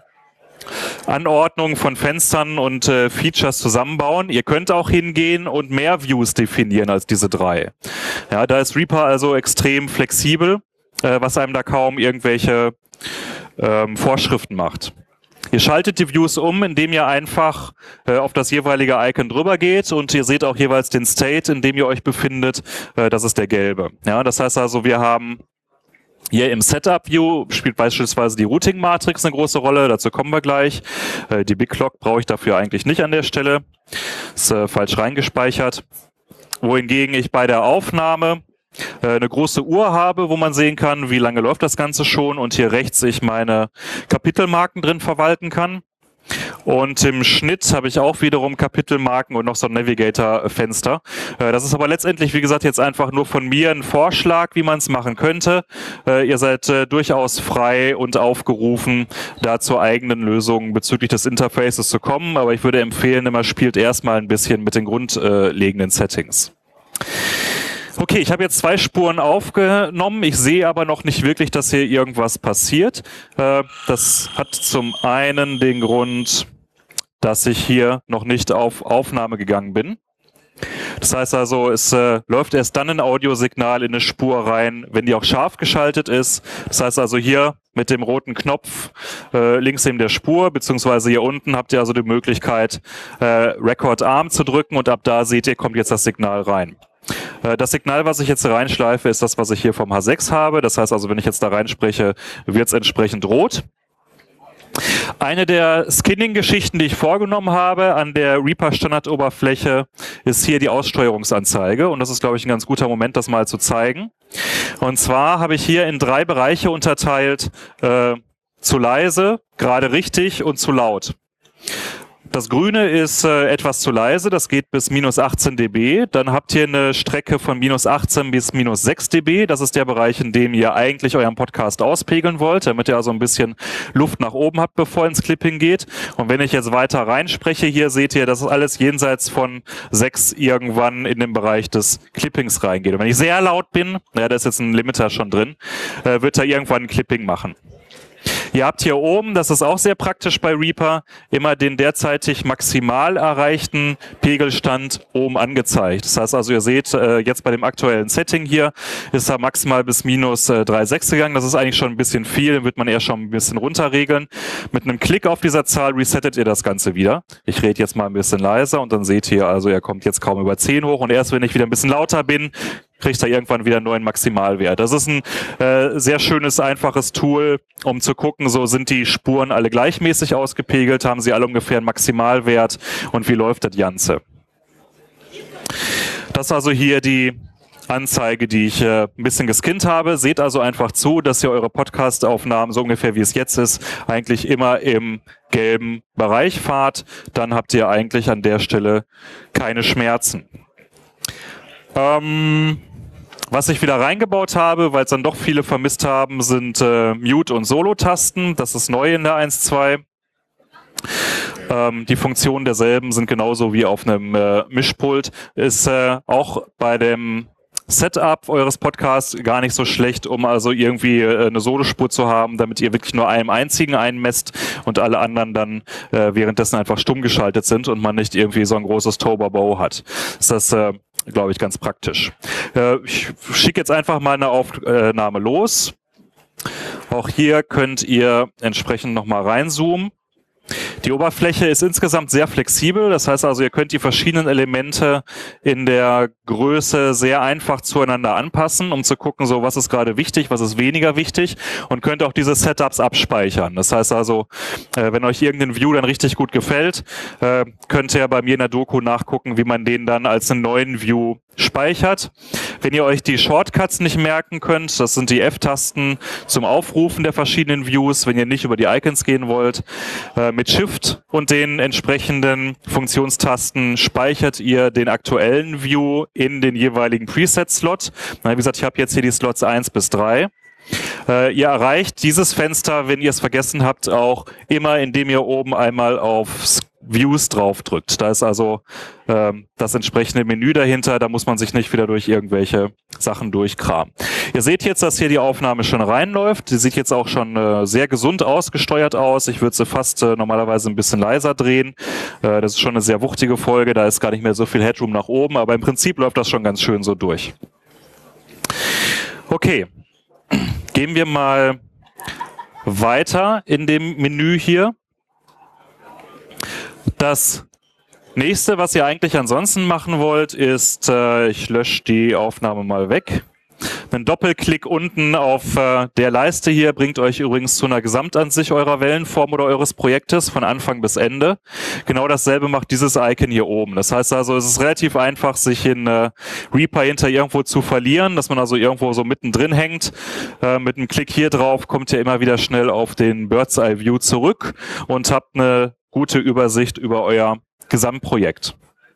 Speaker 2: Anordnung von Fenstern und äh, Features zusammenbauen. Ihr könnt auch hingehen und mehr Views definieren als diese drei. Ja, da ist Reaper also extrem flexibel, äh, was einem da kaum irgendwelche ähm, Vorschriften macht. Ihr schaltet die Views um, indem ihr einfach äh, auf das jeweilige Icon drüber geht und ihr seht auch jeweils den State, in dem ihr euch befindet. Äh, das ist der gelbe. Ja, das heißt also, wir haben hier im Setup-View spielt beispielsweise die Routing-Matrix eine große Rolle, dazu kommen wir gleich. Äh, die Big Clock brauche ich dafür eigentlich nicht an der Stelle, ist äh, falsch reingespeichert. Wohingegen ich bei der Aufnahme äh, eine große Uhr habe, wo man sehen kann, wie lange läuft das Ganze schon und hier rechts ich meine Kapitelmarken drin verwalten kann. Und im Schnitt habe ich auch wiederum Kapitelmarken und noch so ein Navigator-Fenster. Das ist aber letztendlich, wie gesagt, jetzt einfach nur von mir ein Vorschlag, wie man es machen könnte. Ihr seid durchaus frei und aufgerufen, da zu eigenen Lösungen bezüglich des Interfaces zu kommen. Aber ich würde empfehlen, immer spielt erstmal ein bisschen mit den grundlegenden Settings. Okay, ich habe jetzt zwei Spuren aufgenommen. Ich sehe aber noch nicht wirklich, dass hier irgendwas passiert. Das hat zum einen den Grund, dass ich hier noch nicht auf Aufnahme gegangen bin. Das heißt also, es äh, läuft erst dann ein Audiosignal in eine Spur rein, wenn die auch scharf geschaltet ist. Das heißt also hier mit dem roten Knopf äh, links neben der Spur, beziehungsweise hier unten habt ihr also die Möglichkeit, äh, Record Arm zu drücken und ab da seht ihr, kommt jetzt das Signal rein. Das Signal, was ich jetzt reinschleife, ist das, was ich hier vom H sechs habe. Das heißt also, wenn ich jetzt da reinspreche, wird es entsprechend rot. Eine der Skinning-Geschichten, die ich vorgenommen habe an der Reaper-Standardoberfläche, ist hier die Aussteuerungsanzeige. Und das ist, glaube ich, ein ganz guter Moment, das mal zu zeigen. Und zwar habe ich hier in drei Bereiche unterteilt, äh, zu leise, gerade richtig und zu laut. Das Grüne ist äh, etwas zu leise, das geht bis minus achtzehn dB. Dann habt ihr eine Strecke von minus achtzehn bis minus sechs dB. Das ist der Bereich, in dem ihr eigentlich euren Podcast auspegeln wollt, damit ihr also ein bisschen Luft nach oben habt, bevor ins Clipping geht. Und wenn ich jetzt weiter reinspreche, hier seht ihr, dass es alles jenseits von sechs irgendwann in den Bereich des Clippings reingeht. Und wenn ich sehr laut bin, ja, da ist jetzt ein Limiter schon drin, äh, wird er irgendwann ein Clipping machen. Ihr habt hier oben, das ist auch sehr praktisch bei Reaper, immer den derzeitig maximal erreichten Pegelstand oben angezeigt. Das heißt also, ihr seht, äh, jetzt bei dem aktuellen Setting hier ist er maximal bis minus äh, drei Komma sechs gegangen. Das ist eigentlich schon ein bisschen viel, dann wird man eher schon ein bisschen runterregeln. Mit einem Klick auf dieser Zahl resettet ihr das Ganze wieder. Ich rede jetzt mal ein bisschen leiser und dann seht ihr, also er kommt jetzt kaum über zehn hoch und erst wenn ich wieder ein bisschen lauter bin, kriegt er irgendwann wieder einen neuen Maximalwert. Das ist ein äh, sehr schönes, einfaches Tool, um zu gucken, so sind die Spuren alle gleichmäßig ausgepegelt, haben sie alle ungefähr einen Maximalwert und wie läuft das Ganze. Das ist also hier die Anzeige, die ich äh, ein bisschen geskinnt habe. Seht also einfach zu, dass ihr eure Podcast-Aufnahmen, so ungefähr wie es jetzt ist, eigentlich immer im gelben Bereich fahrt. Dann habt ihr eigentlich an der Stelle keine Schmerzen. Ähm... Was ich wieder reingebaut habe, weil es dann doch viele vermisst haben, sind äh, Mute- und Solo-Tasten. Das ist neu in der eins Punkt zwei. Ähm, die Funktionen derselben sind genauso wie auf einem äh, Mischpult. Ist äh, auch bei dem Setup eures Podcasts gar nicht so schlecht, um also irgendwie äh, eine Solospur zu haben, damit ihr wirklich nur einem einzigen einmesst und alle anderen dann äh, währenddessen einfach stumm geschaltet sind und man nicht irgendwie so ein großes Toberbow hat. Das ist, äh, glaube ich, ganz praktisch. Äh, ich schicke jetzt einfach mal eine Aufnahme los. Auch hier könnt ihr entsprechend nochmal reinzoomen. Die Oberfläche ist insgesamt sehr flexibel, das heißt also, ihr könnt die verschiedenen Elemente in der Größe sehr einfach zueinander anpassen, um zu gucken, so was ist gerade wichtig, was ist weniger wichtig und könnt auch diese Setups abspeichern. Das heißt also, wenn euch irgendein View dann richtig gut gefällt, könnt ihr bei mir in der Doku nachgucken, wie man den dann als einen neuen View speichert. Wenn ihr euch die Shortcuts nicht merken könnt, das sind die F-Tasten zum Aufrufen der verschiedenen Views, wenn ihr nicht über die Icons gehen wollt, äh, mit Shift und den entsprechenden Funktionstasten speichert ihr den aktuellen View in den jeweiligen Preset-Slot. Wie gesagt, ich habe jetzt hier die Slots eins bis drei. Äh, ihr erreicht dieses Fenster, wenn ihr es vergessen habt, auch immer, indem ihr oben einmal auf Views draufdrückt. Da ist also ähm, das entsprechende Menü dahinter, da muss man sich nicht wieder durch irgendwelche Sachen durchkramen. Ihr seht jetzt, dass hier die Aufnahme schon reinläuft. Sie sieht jetzt auch schon äh, sehr gesund ausgesteuert aus. Ich würde sie fast äh, normalerweise ein bisschen leiser drehen. Äh, das ist schon eine sehr wuchtige Folge, da ist gar nicht mehr so viel Headroom nach oben, aber im Prinzip läuft das schon ganz schön so durch. Okay, gehen wir mal weiter in dem Menü hier. Das nächste, was ihr eigentlich ansonsten machen wollt, ist, äh, ich lösche die Aufnahme mal weg. Ein Doppelklick unten auf äh, der Leiste hier bringt euch übrigens zu einer Gesamtansicht eurer Wellenform oder eures Projektes von Anfang bis Ende. Genau dasselbe macht dieses Icon hier oben. Das heißt also, es ist relativ einfach, sich in äh, Reaper hinter irgendwo zu verlieren, dass man also irgendwo so mittendrin hängt. Äh, mit einem Klick hier drauf kommt ihr immer wieder schnell auf den Bird's Eye View zurück und habt eine gute Übersicht über euer Gesamtprojekt.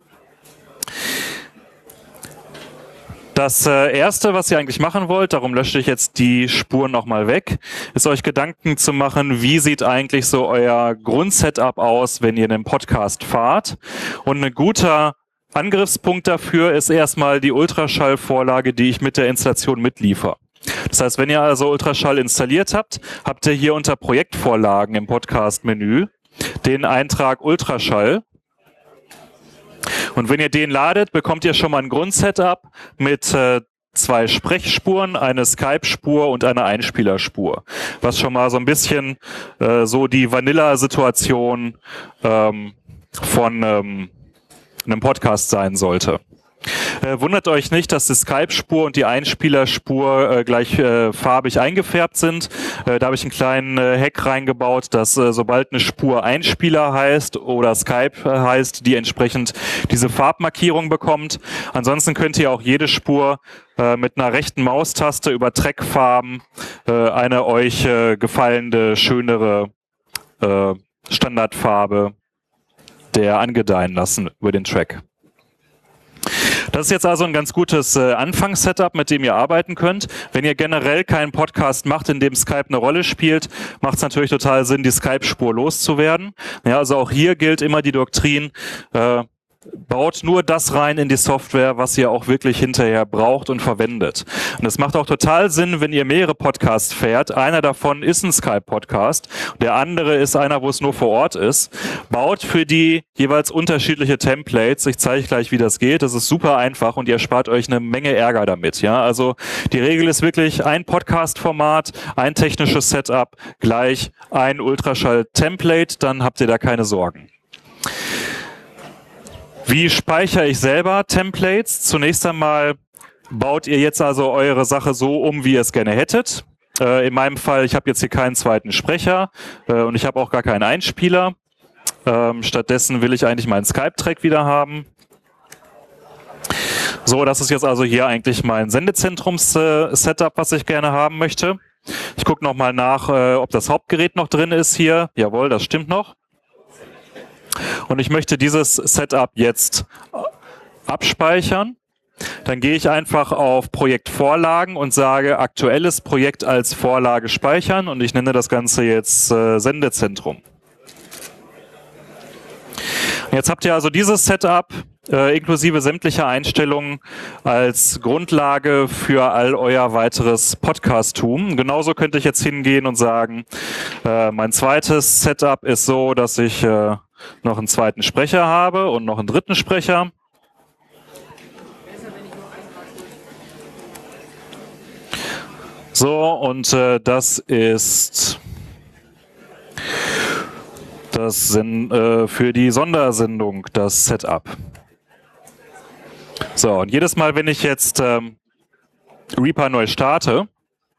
Speaker 2: Das äh, Erste, was ihr eigentlich machen wollt, darum lösche ich jetzt die Spuren nochmal weg, ist euch Gedanken zu machen, wie sieht eigentlich so euer Grundsetup aus, wenn ihr einen Podcast fahrt. Und ein guter Angriffspunkt dafür ist erstmal die Ultraschallvorlage, die ich mit der Installation mitliefer. Das heißt, wenn ihr also Ultraschall installiert habt, habt ihr hier unter Projektvorlagen im Podcast-Menü den Eintrag Ultraschall. Und wenn ihr den ladet, bekommt ihr schon mal ein Grundsetup mit äh, zwei Sprechspuren, eine Skype-Spur und eine Einspielerspur. Was schon mal so ein bisschen äh, so die Vanilla-Situation ähm, von ähm, einem Podcast sein sollte. Äh, wundert euch nicht, dass die Skype-Spur und die Einspielerspur äh, gleich äh, farbig eingefärbt sind. Äh, da habe ich einen kleinen äh, Hack reingebaut, dass äh, sobald eine Spur Einspieler heißt oder Skype äh, heißt, die entsprechend diese Farbmarkierung bekommt. Ansonsten könnt ihr auch jede Spur äh, mit einer rechten Maustaste über Trackfarben äh, eine euch äh, gefallende, schönere äh, Standardfarbe der angedeihen lassen über den Track. Das ist jetzt also ein ganz gutes äh, Anfangssetup, mit dem ihr arbeiten könnt. Wenn ihr generell keinen Podcast macht, in dem Skype eine Rolle spielt, macht es natürlich total Sinn, die Skype-Spur loszuwerden. Ja, also auch hier gilt immer die Doktrin, äh, baut nur das rein in die Software, was ihr auch wirklich hinterher braucht und verwendet. Und es macht auch total Sinn, wenn ihr mehrere Podcasts fährt. Einer davon ist ein Skype-Podcast, der andere ist einer, wo es nur vor Ort ist. Baut für die jeweils unterschiedliche Templates. Ich zeige gleich, wie das geht. Das ist super einfach und ihr spart euch eine Menge Ärger damit. Ja, also die Regel ist wirklich ein Podcast-Format, ein technisches Setup, gleich ein Ultraschall-Template, dann habt ihr da keine Sorgen. Wie speichere ich selber Templates? Zunächst einmal baut ihr jetzt also eure Sache so um, wie ihr es gerne hättet. Äh, in meinem Fall, ich habe jetzt hier keinen zweiten Sprecher äh, und ich habe auch gar keinen Einspieler. Ähm, stattdessen will ich eigentlich meinen Skype-Track wieder haben. So, das ist jetzt also hier eigentlich mein Sendezentrums-Setup, was ich gerne haben möchte. Ich gucke nochmal nach, äh, ob das Hauptgerät noch drin ist hier. Jawohl, das stimmt noch. Und ich möchte dieses Setup jetzt abspeichern. Dann gehe ich einfach auf Projektvorlagen und sage aktuelles Projekt als Vorlage speichern und ich nenne das Ganze jetzt äh, Sendezentrum. Jetzt habt ihr also dieses Setup äh, inklusive sämtlicher Einstellungen als Grundlage für all euer weiteres Podcast-Tum. Genauso könnte ich jetzt hingehen und sagen, äh, mein zweites Setup ist so, dass ich äh, noch einen zweiten Sprecher habe und noch einen dritten Sprecher. So, und äh, das ist das sind, äh, für die Sondersendung das Setup. So, und jedes Mal, wenn ich jetzt ähm, Reaper neu starte,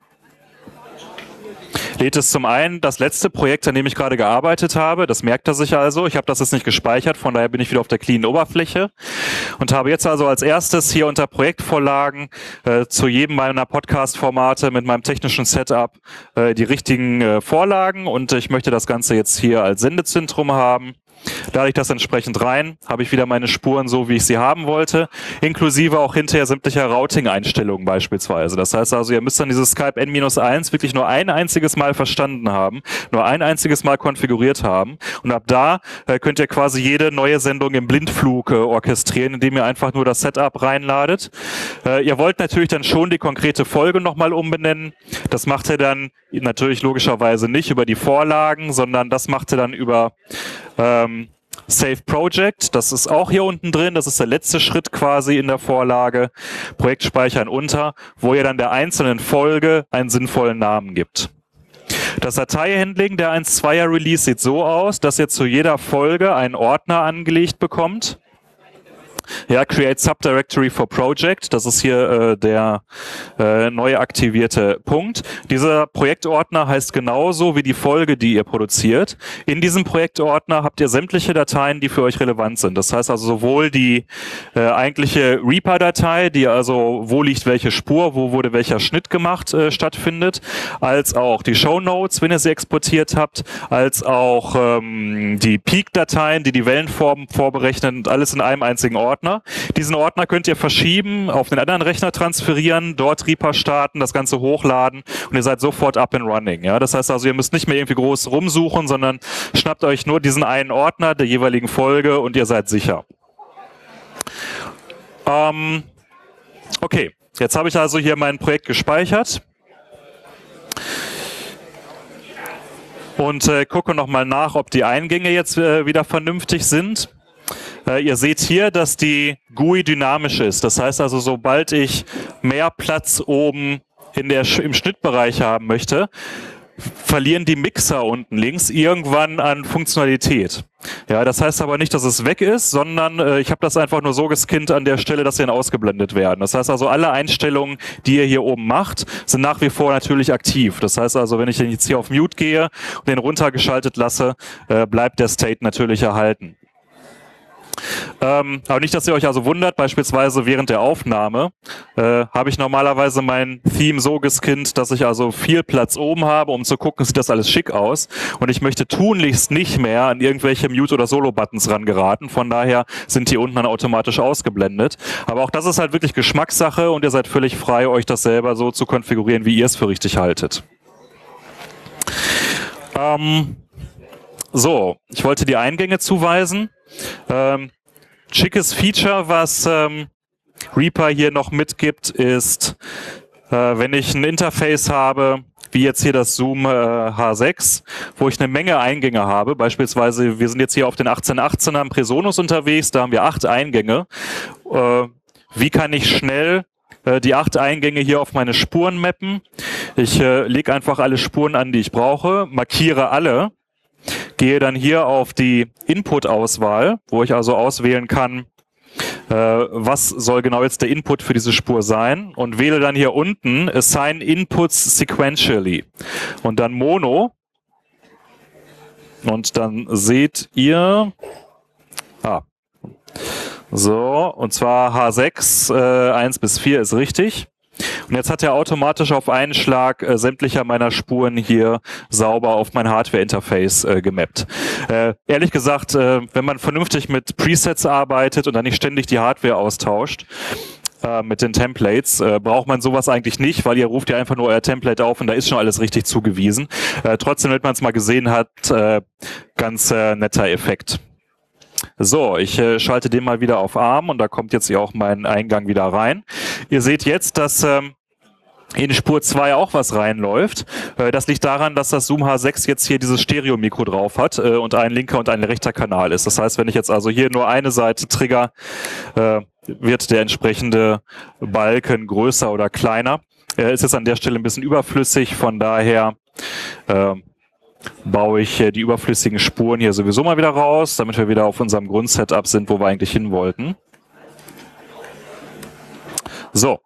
Speaker 2: lädt es zum einen das letzte Projekt, an dem ich gerade gearbeitet habe. Das merkt er sich also. Ich habe das jetzt nicht gespeichert, von daher bin ich wieder auf der cleanen Oberfläche und habe jetzt also als erstes hier unter Projektvorlagen äh, zu jedem meiner Podcast-Formate mit meinem technischen Setup äh, die richtigen äh, Vorlagen, und ich möchte das Ganze jetzt hier als Sendezentrum haben. Lade ich das entsprechend rein, habe ich wieder meine Spuren so, wie ich sie haben wollte, inklusive auch hinterher sämtlicher Routing-Einstellungen beispielsweise. Das heißt also, ihr müsst dann dieses Skype N eins wirklich nur ein einziges Mal verstanden haben, nur ein einziges Mal konfiguriert haben, und ab da äh, könnt ihr quasi jede neue Sendung im Blindflug äh, orchestrieren, indem ihr einfach nur das Setup reinladet. Äh, ihr wollt natürlich dann schon die konkrete Folge nochmal umbenennen. Das macht ihr dann natürlich logischerweise nicht über die Vorlagen, sondern das macht ihr dann über ähm, Save Project. Das ist auch hier unten drin. Das ist der letzte Schritt quasi in der Vorlage. Projekt speichern unter, wo ihr dann der einzelnen Folge einen sinnvollen Namen gibt. Das Dateihandling der eins Punkt zweier Release sieht so aus, dass ihr zu jeder Folge einen Ordner angelegt bekommt. Ja, Create Subdirectory for Project, das ist hier äh, der äh, neu aktivierte Punkt. Dieser Projektordner heißt genauso wie die Folge, die ihr produziert. In diesem Projektordner habt ihr sämtliche Dateien, die für euch relevant sind. Das heißt also sowohl die äh, eigentliche Reaper-Datei, die also, wo liegt welche Spur, wo wurde welcher Schnitt gemacht, äh, stattfindet, als auch die Shownotes, wenn ihr sie exportiert habt, als auch ähm, die Peak-Dateien, die die Wellenformen vorberechnen, und alles in einem einzigen Ordner. Diesen Ordner könnt ihr verschieben, auf den anderen Rechner transferieren, dort Reaper starten, das Ganze hochladen, und ihr seid sofort up and running. Ja, das heißt also, ihr müsst nicht mehr irgendwie groß rumsuchen, sondern schnappt euch nur diesen einen Ordner der jeweiligen Folge und ihr seid sicher. Ähm, okay, jetzt habe ich also hier mein Projekt gespeichert und äh, gucke nochmal nach, ob die Eingänge jetzt äh, wieder vernünftig sind. Äh, ihr seht hier, dass die G U I dynamisch ist. Das heißt also, sobald ich mehr Platz oben in der, im Schnittbereich haben möchte, verlieren die Mixer unten links irgendwann an Funktionalität. Ja, das heißt aber nicht, dass es weg ist, sondern äh, ich habe das einfach nur so geskinnt an der Stelle, dass sie dann ausgeblendet werden. Das heißt also, alle Einstellungen, die ihr hier oben macht, sind nach wie vor natürlich aktiv. Das heißt also, wenn ich jetzt hier auf Mute gehe und den runtergeschaltet lasse, äh, bleibt der State natürlich erhalten. Ähm, aber nicht, dass ihr euch also wundert, beispielsweise während der Aufnahme äh, habe ich normalerweise mein Theme so geskinnt, dass ich also viel Platz oben habe, um zu gucken, sieht das alles schick aus, und ich möchte tunlichst nicht mehr an irgendwelche Mute- oder Solo-Buttons rangeraten, von daher sind die unten dann automatisch ausgeblendet. Aber auch das ist halt wirklich Geschmackssache, und ihr seid völlig frei, euch das selber so zu konfigurieren, wie ihr es für richtig haltet. Ähm, so, ich wollte die Eingänge zuweisen. Ähm, schickes Feature, was ähm, Reaper hier noch mitgibt, ist, äh, wenn ich ein Interface habe, wie jetzt hier das Zoom äh, H sechs, wo ich eine Menge Eingänge habe. Beispielsweise, wir sind jetzt hier auf den achtzehn achtzehner am Presonus unterwegs, da haben wir acht Eingänge. Äh, wie kann ich schnell äh, die acht Eingänge hier auf meine Spuren mappen? Ich äh, lege einfach alle Spuren an, die ich brauche, markiere alle, gehe dann hier auf die Input-Auswahl, wo ich also auswählen kann, äh, was soll genau jetzt der Input für diese Spur sein, und wähle dann hier unten Assign Inputs Sequentially und dann Mono, und dann seht ihr, ah, so, und zwar H sechs, äh, eins bis vier ist richtig. Und jetzt hat er automatisch auf einen Schlag äh, sämtlicher meiner Spuren hier sauber auf mein Hardware-Interface äh, gemappt. Äh, ehrlich gesagt, äh, wenn man vernünftig mit Presets arbeitet und dann nicht ständig die Hardware austauscht, äh, mit den Templates, äh, braucht man sowas eigentlich nicht, weil ihr ruft ja einfach nur euer Template auf und da ist schon alles richtig zugewiesen. Äh, trotzdem, wenn man es mal gesehen hat, äh, ganz äh, netter Effekt. So, ich äh, schalte den mal wieder auf Arm und da kommt jetzt hier auch mein Eingang wieder rein. Ihr seht jetzt, dass ähm, in Spur zwei auch was reinläuft. Äh, das liegt daran, dass das Zoom H sechs jetzt hier dieses Stereo-Mikro drauf hat äh, und ein linker und ein rechter Kanal ist. Das heißt, wenn ich jetzt also hier nur eine Seite trigger, äh, wird der entsprechende Balken größer oder kleiner. Er ist jetzt an der Stelle ein bisschen überflüssig, von daher äh, baue ich die überflüssigen Spuren hier sowieso mal wieder raus, damit wir wieder auf unserem Grundsetup sind, wo wir eigentlich hin wollten. So.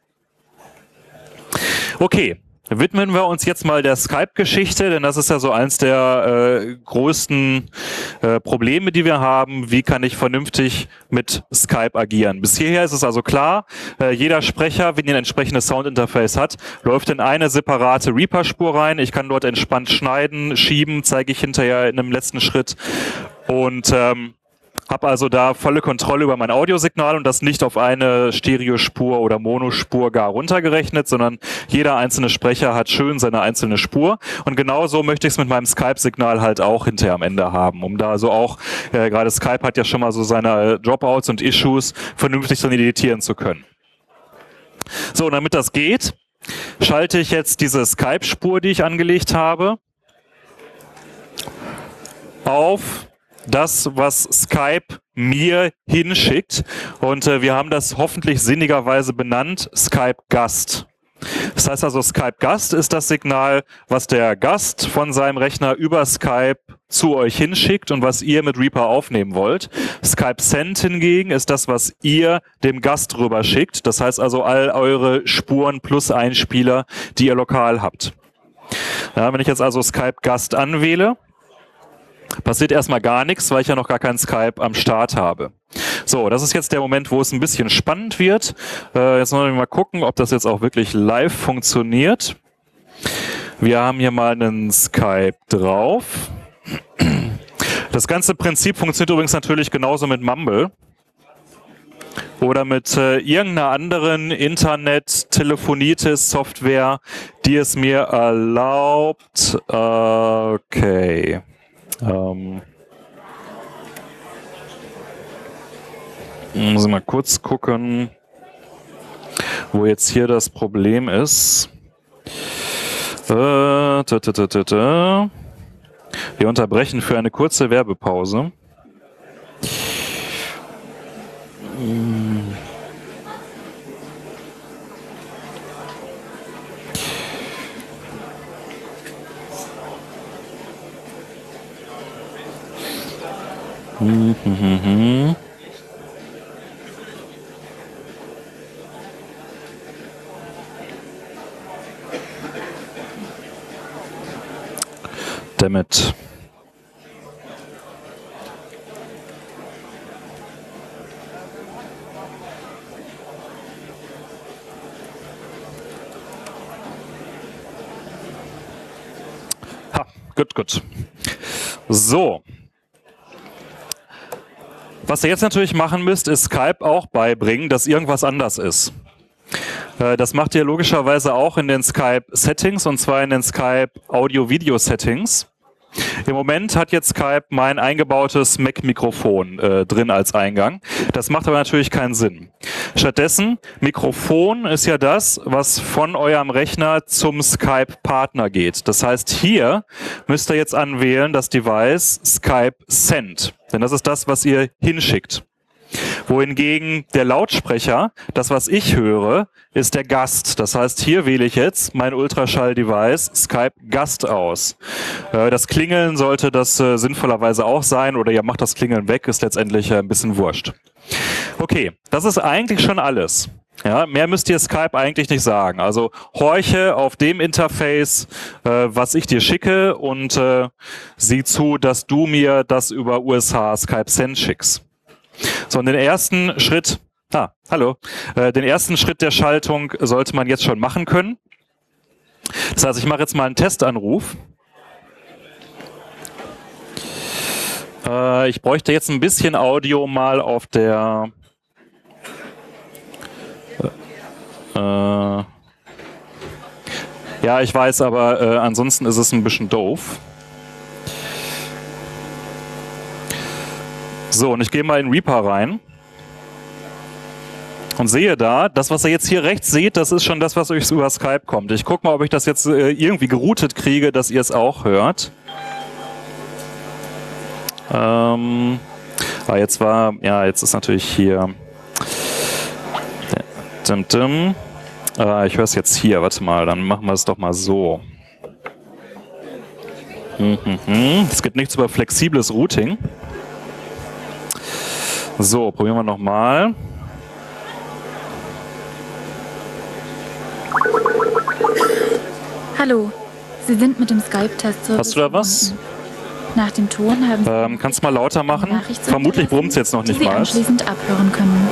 Speaker 2: Okay. Widmen wir uns jetzt mal der Skype-Geschichte, denn das ist ja so eins der äh, größten äh, Probleme, die wir haben. Wie kann ich vernünftig mit Skype agieren? Bis hierher ist es also klar, äh, jeder Sprecher, wenn er ein entsprechendes Soundinterface hat, läuft in eine separate Reaper-Spur rein. Ich kann dort entspannt schneiden, schieben, zeige ich hinterher in einem letzten Schritt. Und ähm, habe also da volle Kontrolle über mein Audiosignal und das nicht auf eine Stereospur oder Monospur gar runtergerechnet, sondern jeder einzelne Sprecher hat schön seine einzelne Spur. Und genauso möchte ich es mit meinem Skype-Signal halt auch hinterher am Ende haben, um da so auch, äh, gerade Skype hat ja schon mal so seine Dropouts und Issues, vernünftig dann editieren zu können. So, und damit das geht, schalte ich jetzt diese Skype-Spur, die ich angelegt habe, auf das, was Skype mir hinschickt. Und äh, wir haben das hoffentlich sinnigerweise benannt, Skype Gast. Das heißt also, Skype Gast ist das Signal, was der Gast von seinem Rechner über Skype zu euch hinschickt und was ihr mit Reaper aufnehmen wollt. Skype Send hingegen ist das, was ihr dem Gast rüber schickt. Das heißt also all eure Spuren plus Einspieler, die ihr lokal habt. Ja, wenn ich jetzt also Skype Gast anwähle, passiert erstmal gar nichts, weil ich ja noch gar kein Skype am Start habe. So, das ist jetzt der Moment, wo es ein bisschen spannend wird. Äh, jetzt wollen wir mal gucken, ob das jetzt auch wirklich live funktioniert. Wir haben hier mal einen Skype drauf. Das ganze Prinzip funktioniert übrigens natürlich genauso mit Mumble. Oder mit äh, irgendeiner anderen Internet-Telefonitis-Software, die es mir erlaubt. Äh, okay. Ähm, muss ich mal kurz gucken, wo jetzt hier das Problem ist. Äh, ta, ta, ta, ta, ta. Wir unterbrechen für eine kurze Werbepause. Hm. Hm, hm, hm, hm. Damn it. Ha, gut, gut. So. Was ihr jetzt natürlich machen müsst, ist Skype auch beibringen, dass irgendwas anders ist. Das macht ihr logischerweise auch in den Skype-Settings, und zwar in den Skype-Audio-Video-Settings. Im Moment hat jetzt Skype mein eingebautes Mac-Mikrofon äh, drin als Eingang. Das macht aber natürlich keinen Sinn. Stattdessen, Mikrofon ist ja das, was von eurem Rechner zum Skype-Partner geht. Das heißt, hier müsst ihr jetzt anwählen das Device Skype Send. Denn das ist das, was ihr hinschickt. Wohingegen der Lautsprecher, das was ich höre, ist der Gast. Das heißt, hier wähle ich jetzt mein Ultraschall-Device Skype Gast aus. Äh, das Klingeln sollte das äh, sinnvollerweise auch sein, oder ihr macht das Klingeln weg, ist letztendlich äh, ein bisschen wurscht. Okay, das ist eigentlich schon alles. Ja, mehr müsst ihr Skype eigentlich nicht sagen. Also horche auf dem Interface, äh, was ich dir schicke, und äh, sieh zu, dass du mir das über U S H Skype Send schickst. So, und den ersten Schritt, ah, hallo, äh, den ersten Schritt der Schaltung sollte man jetzt schon machen können. Das heißt, ich mache jetzt mal einen Testanruf. Äh, ich bräuchte jetzt ein bisschen Audio mal auf der äh, äh, ja, ich weiß, aber äh, ansonsten ist es ein bisschen doof. So. So, und ich gehe mal in Reaper rein und sehe da, das, was ihr jetzt hier rechts seht, das ist schon das, was euch über Skype kommt. Ich gucke mal, ob ich das jetzt äh, irgendwie geroutet kriege, dass ihr es auch hört. Ähm, ah, jetzt war, ja, jetzt ist natürlich hier. Dim, dim. Äh, ich höre es jetzt hier, warte mal, dann machen wir es doch mal so. Mhm. Es gibt nichts über flexibles Routing. So, probieren wir nochmal.
Speaker 3: Hallo, Sie sind mit dem Skype-Test.
Speaker 2: Hast du da was?
Speaker 3: Nach dem Ton haben Sie
Speaker 2: Ähm, kannst du mal lauter machen?
Speaker 3: Nachricht
Speaker 2: Vermutlich brummt es jetzt noch nicht
Speaker 3: die Sie
Speaker 2: mal.
Speaker 3: anschließend abhören können.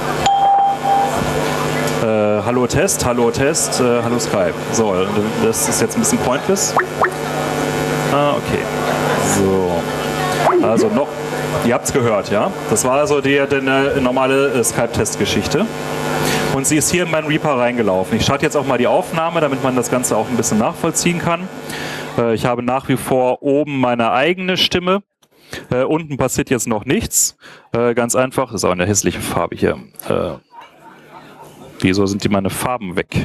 Speaker 2: Äh, hallo Test, hallo Test, äh, hallo Skype. So, das ist jetzt ein bisschen pointless. Ah, okay. So. Also noch, ihr habt es gehört, ja? Das war also die, die eine normale äh, Skype-Test-Geschichte. Und sie ist hier in meinen Reaper reingelaufen. Ich starte jetzt auch mal die Aufnahme, damit man das Ganze auch ein bisschen nachvollziehen kann. Äh, ich habe nach wie vor oben meine eigene Stimme. Äh, unten passiert jetzt noch nichts. Äh, ganz einfach, das ist auch eine hässliche Farbe hier. Äh, wieso sind die meine Farben weg?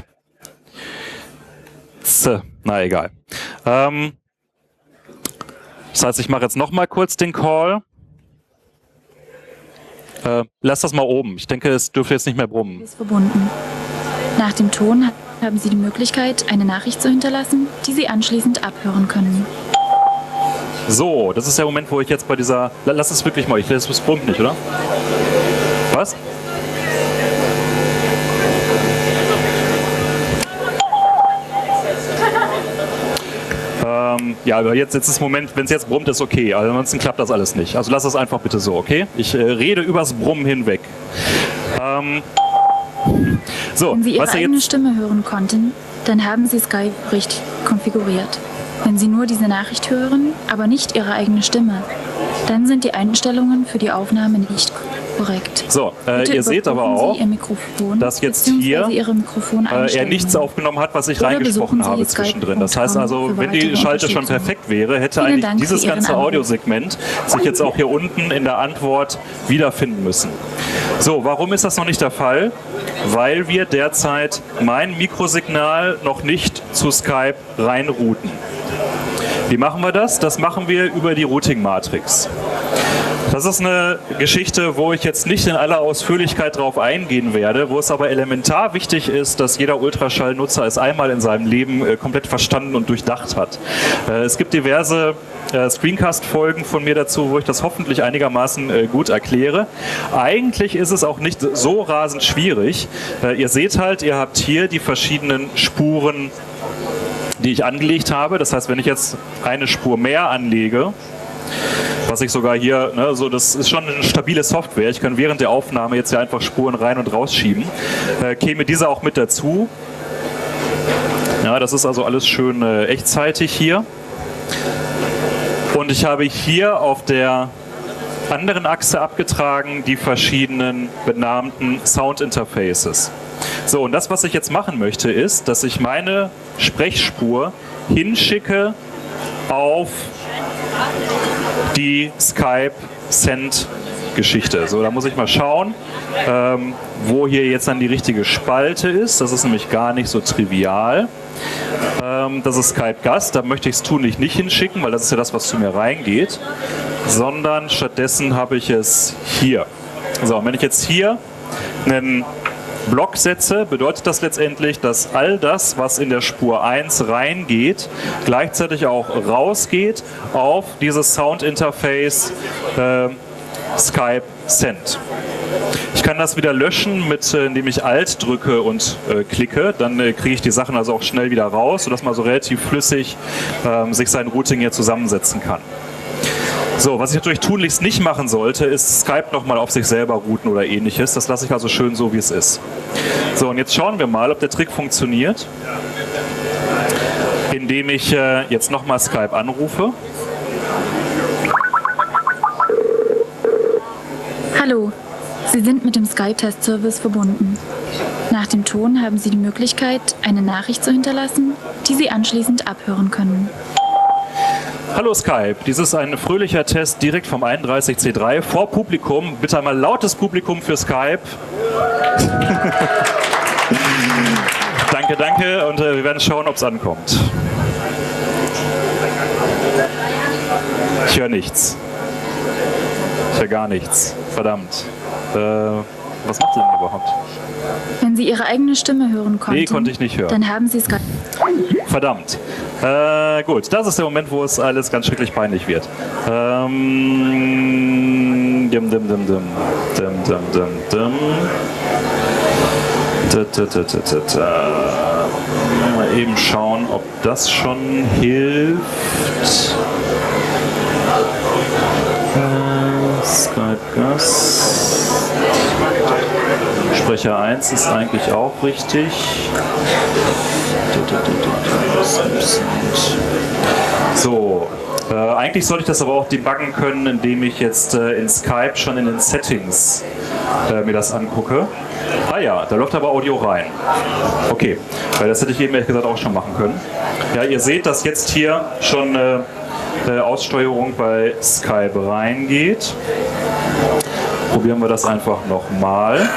Speaker 2: Z, na egal. Ähm, das heißt, ich mache jetzt noch mal kurz den Call. Äh, lass das mal oben. Ich denke, es dürfte jetzt nicht mehr brummen.
Speaker 3: Ist verbunden. Nach dem Ton haben Sie die Möglichkeit, eine Nachricht zu hinterlassen, die Sie anschließend abhören können.
Speaker 2: So, das ist der Moment, wo ich jetzt bei dieser... Lass es wirklich mal. Ich will, es brummt nicht, oder? Was? Ähm, ja, aber jetzt, jetzt ist der Moment, wenn es jetzt brummt, ist okay. Also ansonsten klappt das alles nicht. Also lass das einfach bitte so, okay? Ich äh, rede übers Brummen hinweg. Ähm, so,
Speaker 3: Wenn Sie Ihre
Speaker 2: was ihr
Speaker 3: eigene
Speaker 2: jetzt...
Speaker 3: Stimme hören konnten, dann haben Sie Skype richtig konfiguriert. Wenn Sie nur diese Nachricht hören, aber nicht Ihre eigene Stimme, dann sind die Einstellungen für die Aufnahme nicht korrekt.
Speaker 2: So, äh,
Speaker 3: Bitte
Speaker 2: ihr seht aber
Speaker 3: überprüfen
Speaker 2: auch,
Speaker 3: Sie Ihr Mikrofon,
Speaker 2: dass jetzt
Speaker 3: beziehungsweise
Speaker 2: hier
Speaker 3: Ihre
Speaker 2: äh, er
Speaker 3: Mikrofoneinstellungen.
Speaker 2: nichts aufgenommen hat, was ich
Speaker 3: Oder
Speaker 2: reingesprochen
Speaker 3: besuchen Sie
Speaker 2: habe
Speaker 3: Skype
Speaker 2: zwischendrin. Das heißt
Speaker 3: Punkt com
Speaker 2: also,
Speaker 3: für
Speaker 2: wenn die
Speaker 3: weitere
Speaker 2: Schalte schon
Speaker 3: Unterstützung.
Speaker 2: perfekt wäre, hätte
Speaker 3: Vielen
Speaker 2: eigentlich
Speaker 3: Dank
Speaker 2: dieses
Speaker 3: für Ihren
Speaker 2: ganze
Speaker 3: Anruf.
Speaker 2: Audiosegment sich jetzt auch hier unten in der Antwort wiederfinden müssen. So, warum ist das noch nicht der Fall? Weil wir derzeit mein Mikrosignal noch nicht zu Skype reinrouten. Wie machen wir das? Das machen wir über die Routing-Matrix. Das ist eine Geschichte, wo ich jetzt nicht in aller Ausführlichkeit drauf eingehen werde, wo es aber elementar wichtig ist, dass jeder Ultraschallnutzer es einmal in seinem Leben äh, komplett verstanden und durchdacht hat. Äh, es gibt diverse äh, Screencast-Folgen von mir dazu, wo ich das hoffentlich einigermaßen äh, gut erkläre. Eigentlich ist es auch nicht so rasend schwierig. Äh, ihr seht halt, ihr habt hier die verschiedenen Spuren, die ich angelegt habe. Das heißt, wenn ich jetzt eine Spur mehr anlege, was ich sogar hier, ne, so das ist schon eine stabile Software. Ich kann während der Aufnahme jetzt hier einfach Spuren rein und rausschieben. Äh, käme diese auch mit dazu. Ja, das ist also alles schön äh, echtzeitig hier. Und ich habe hier auf der anderen Achse abgetragen die verschiedenen benannten Sound Interfaces. So, und das, was ich jetzt machen möchte, ist, dass ich meine Sprechspur hinschicke auf die Skype-Send-Geschichte. So, da muss ich mal schauen, ähm, wo hier jetzt dann die richtige Spalte ist. Das ist nämlich gar nicht so trivial. Ähm, das ist Skype-Gast, da möchte ich es tunlich nicht hinschicken, weil das ist ja das, was zu mir reingeht, sondern stattdessen habe ich es hier. So, und wenn ich jetzt hier einen Block setze, bedeutet das letztendlich, dass all das, was in der Spur eins reingeht, gleichzeitig auch rausgeht auf dieses Sound-Interface äh, Skype Send. Ich kann das wieder löschen, mit, äh, indem ich Alt drücke und äh, klicke. Dann äh, kriege ich die Sachen also auch schnell wieder raus, sodass man so relativ flüssig äh, sich sein Routing hier zusammensetzen kann. So, was ich natürlich tunlichst nicht machen sollte, ist Skype nochmal auf sich selber routen oder ähnliches. Das lasse ich also schön so, wie es ist. So, und jetzt schauen wir mal, ob der Trick funktioniert, indem ich äh, jetzt nochmal Skype anrufe.
Speaker 3: Hallo, Sie sind mit dem Skype-Test-Service verbunden. Nach dem Ton haben Sie die Möglichkeit, eine Nachricht zu hinterlassen, die Sie anschließend abhören können.
Speaker 2: Hallo Skype, dies ist ein fröhlicher Test direkt vom einunddreißig C drei vor Publikum. Bitte einmal lautes Publikum für Skype. Danke, danke und äh, wir werden schauen, ob es ankommt. Ich höre nichts. Ich höre gar nichts. Verdammt. Äh, was macht ihr denn überhaupt?
Speaker 3: Wenn Sie Ihre eigene Stimme hören konnten,
Speaker 2: Nee, konnte ich nicht hören.
Speaker 3: dann haben Sie Skype.
Speaker 2: Verdammt. Äh, gut, das ist der Moment, wo es alles ganz schrecklich peinlich wird. Ähm, dim, dim, dim, dim, dim, dim, dim, dim. Da, da, da, da, da, da. Mal eben schauen, ob das schon hilft. Äh, Skype Gas. Sprecher eins ist eigentlich auch richtig. So, äh, eigentlich sollte ich das aber auch debuggen können, indem ich jetzt äh, in Skype schon in den Settings äh, mir das angucke. Ah ja, da läuft aber Audio rein. Okay, weil das hätte ich eben ehrlich gesagt auch schon machen können. Ja, ihr seht, dass jetzt hier schon äh, äh, Aussteuerung bei Skype reingeht. Probieren wir das einfach nochmal.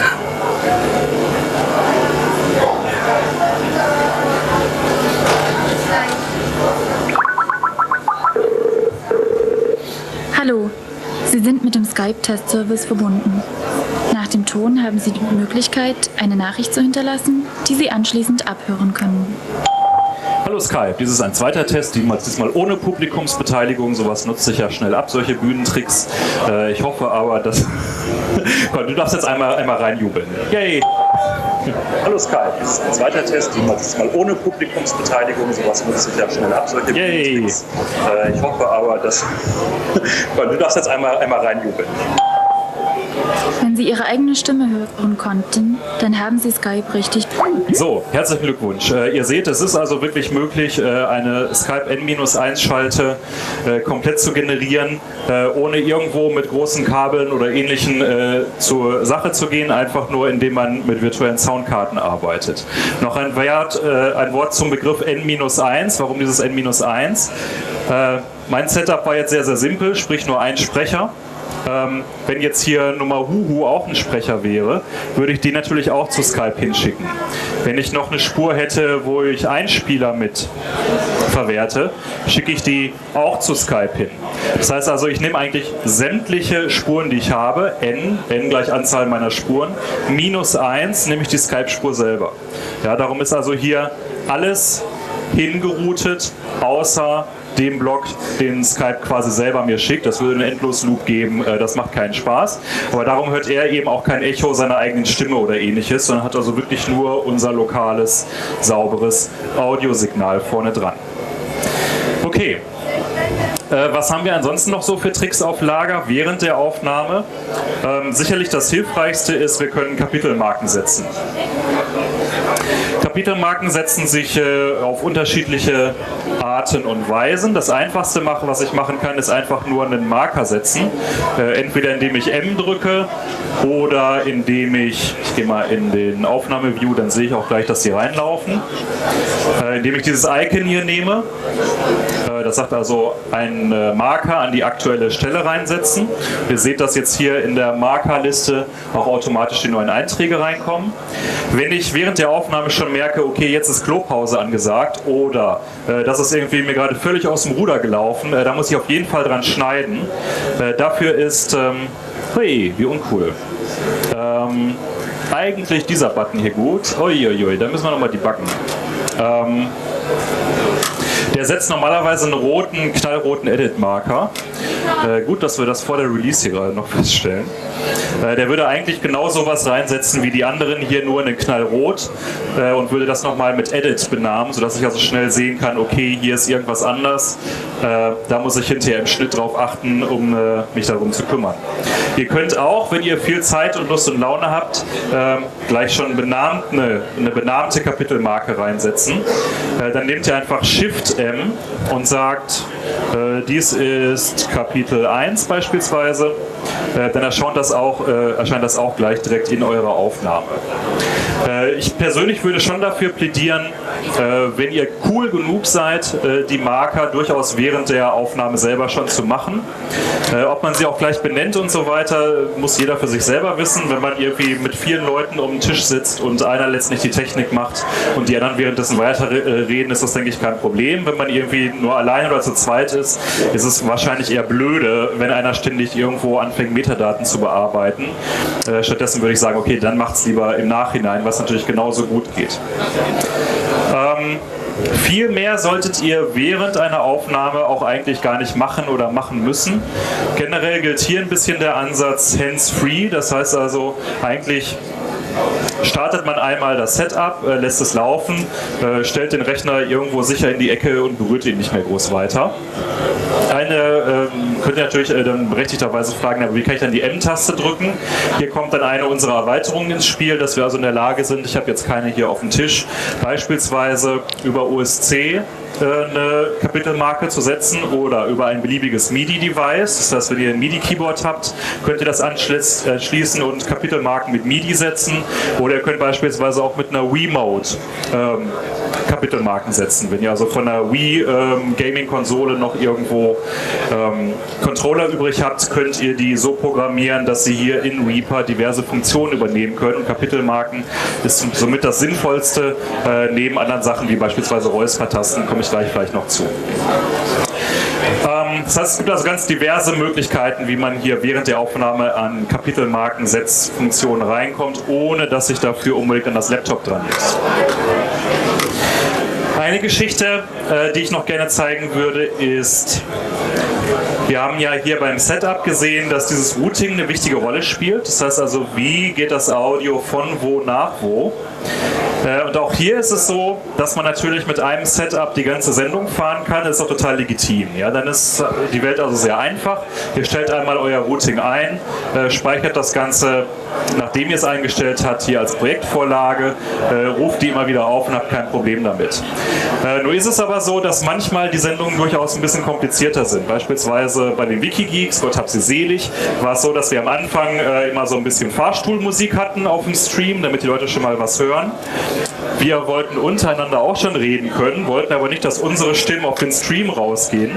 Speaker 3: Hallo, Sie sind mit dem Skype-Test-Service verbunden. Nach dem Ton haben Sie die Möglichkeit, eine Nachricht zu hinterlassen, die Sie anschließend abhören können.
Speaker 2: Hallo Skype, dies ist ein zweiter Test, diesmal ohne Publikumsbeteiligung. Sowas nutzt sich ja schnell ab, solche Bühnentricks. Äh, ich hoffe aber, dass... Du darfst jetzt einmal, einmal reinjubeln. Yay! Hallo Skype, dies ist ein zweiter Test, diesmal ohne Publikumsbeteiligung. Sowas nutzt sich ja schnell ab, solche Bühnentricks. Äh, ich hoffe aber, dass... Du darfst jetzt einmal, einmal reinjubeln.
Speaker 3: Wenn Sie Ihre eigene Stimme hören konnten, dann haben Sie Skype richtig.
Speaker 2: So, herzlichen Glückwunsch. Äh, ihr seht, es ist also wirklich möglich, äh, eine Skype N eins Schalte äh, komplett zu generieren, äh, ohne irgendwo mit großen Kabeln oder Ähnlichem äh, zur Sache zu gehen, einfach nur indem man mit virtuellen Soundkarten arbeitet. Noch ein Wort, äh, ein Wort zum Begriff N eins. Warum dieses N eins? Äh, mein Setup war jetzt sehr, sehr simpel, sprich nur ein Sprecher. Ähm, wenn jetzt hier Nummer Huhu auch ein Sprecher wäre, würde ich den natürlich auch zu Skype hinschicken. Wenn ich noch eine Spur hätte, wo ich Einspieler mit verwerte, schicke ich die auch zu Skype hin. Das heißt also, ich nehme eigentlich sämtliche Spuren, die ich habe, n, n gleich Anzahl meiner Spuren, minus eins, nehme ich die Skype-Spur selber. Ja, darum ist also hier alles hingeroutet, außer dem Block, den Skype quasi selber mir schickt. Das würde einen Endlos-Loop geben, das macht keinen Spaß. Aber darum hört er eben auch kein Echo seiner eigenen Stimme oder ähnliches, sondern hat also wirklich nur unser lokales, sauberes Audiosignal vorne dran. Okay. Was haben wir ansonsten noch so für Tricks auf Lager während der Aufnahme? Ähm, sicherlich das Hilfreichste ist, wir können Kapitelmarken setzen. Kapitelmarken setzen sich äh, auf unterschiedliche Arten und Weisen. Das einfachste, was ich machen kann, ist einfach nur einen Marker setzen. Äh, entweder indem ich M drücke oder indem ich, ich gehe mal in den Aufnahmeview, dann sehe ich auch gleich, dass die reinlaufen. Äh, indem ich dieses Icon hier nehme. Äh, das sagt also einen äh, Marker an die aktuelle Stelle reinsetzen. Ihr seht, dass jetzt hier in der Markerliste auch automatisch die neuen Einträge reinkommen. Wenn ich während der Aufnahme schon merke, okay, jetzt ist Klopause angesagt oder äh, das ist irgendwie mir gerade völlig aus dem Ruder gelaufen, äh, da muss ich auf jeden Fall dran schneiden. Äh, dafür ist, ähm, hey, wie uncool, ähm, eigentlich dieser Button hier gut. Uiuiui, da müssen wir nochmal debuggen. Ähm, Der setzt normalerweise einen roten, knallroten Edit-Marker. Äh, gut, dass wir das vor der Release hier gerade noch feststellen. Äh, der würde eigentlich genau sowas reinsetzen wie die anderen hier, nur in den Knallrot äh, und würde das nochmal mit Edit benamen, sodass ich also schnell sehen kann, okay, hier ist irgendwas anders. Äh, da muss ich hinterher im Schnitt drauf achten, um äh, mich darum zu kümmern. Ihr könnt auch, wenn ihr viel Zeit und Lust und Laune habt, äh, gleich schon benannt, eine, eine benannte Kapitelmarke reinsetzen. Äh, dann nehmt ihr einfach Shift M und sagt, äh, dies ist Kapitel eins beispielsweise. Äh, dann erscheint das, auch, äh, erscheint das auch gleich direkt in eurer Aufnahme. Äh, ich persönlich würde schon dafür plädieren, äh, wenn ihr cool genug seid, äh, die Marker durchaus während der Aufnahme selber schon zu machen. Äh, ob man sie auch gleich benennt und so weiter, muss jeder für sich selber wissen. Wenn man irgendwie mit vielen Leuten um den Tisch sitzt und einer letztlich die Technik macht und die anderen währenddessen weiterreden, ist das, denke ich, kein Problem. Wenn man irgendwie nur allein oder zu zweit ist, ist es wahrscheinlich eher blöde, wenn einer ständig irgendwo anfängt, Metadaten zu bearbeiten. Äh, stattdessen würde ich sagen, okay, dann macht es lieber im Nachhinein, was natürlich genauso gut geht. Ähm, viel mehr solltet ihr während einer Aufnahme auch eigentlich gar nicht machen oder machen müssen. Generell gilt hier ein bisschen der Ansatz hands-free, das heißt also eigentlich startet man einmal das Setup, äh, lässt es laufen, äh, stellt den Rechner irgendwo sicher in die Ecke und berührt ihn nicht mehr groß weiter. Eine ähm, könnt ihr natürlich äh, dann berechtigterweise fragen, aber wie kann ich dann die M-Taste drücken? Hier kommt dann eine unserer Erweiterungen ins Spiel, dass wir also in der Lage sind, ich habe jetzt keine hier auf dem Tisch, beispielsweise über O S C eine Kapitelmarke zu setzen oder über ein beliebiges MIDI-Device. Das heißt, wenn ihr ein MIDI-Keyboard habt, könnt ihr das anschließen und Kapitelmarken mit MIDI setzen. Oder ihr könnt beispielsweise auch mit einer Wiimote ähm, Kapitelmarken setzen. Wenn ihr also von einer Wii ähm, Gaming-Konsole noch irgendwo ähm, Controller übrig habt, könnt ihr die so programmieren, dass sie hier in Reaper diverse Funktionen übernehmen können. Und Kapitelmarken ist somit das Sinnvollste, äh, neben anderen Sachen wie beispielsweise Räuspertasten, komme ich gleich vielleicht noch zu. Ähm, das heißt, es gibt also ganz diverse Möglichkeiten, wie man hier während der Aufnahme an Kapitelmarken-Setzfunktionen reinkommt, ohne dass sich dafür unbedingt an das Laptop dran ist. Eine Geschichte, äh, die ich noch gerne zeigen würde, ist, wir haben ja hier beim Setup gesehen, dass dieses Routing eine wichtige Rolle spielt. Das heißt also, wie geht das Audio von wo nach wo? Äh, und auch hier ist es so, dass man natürlich mit einem Setup die ganze Sendung fahren kann. Das ist auch total legitim. Ja? Dann ist die Welt also sehr einfach. Ihr stellt einmal euer Routing ein, äh, speichert das Ganze, nachdem ihr es eingestellt habt, hier als Projektvorlage, äh, ruft die immer wieder auf und habt kein Problem damit. Äh, nur ist es aber so, dass manchmal die Sendungen durchaus ein bisschen komplizierter sind. Beispielsweise bei den Wikigeeks, Gott hab sie selig, war es so, dass wir am Anfang äh, immer so ein bisschen Fahrstuhlmusik hatten auf dem Stream, damit die Leute schon mal was hören. Wir wollten untereinander auch schon reden können, wollten aber nicht, dass unsere Stimmen auf den Stream rausgehen.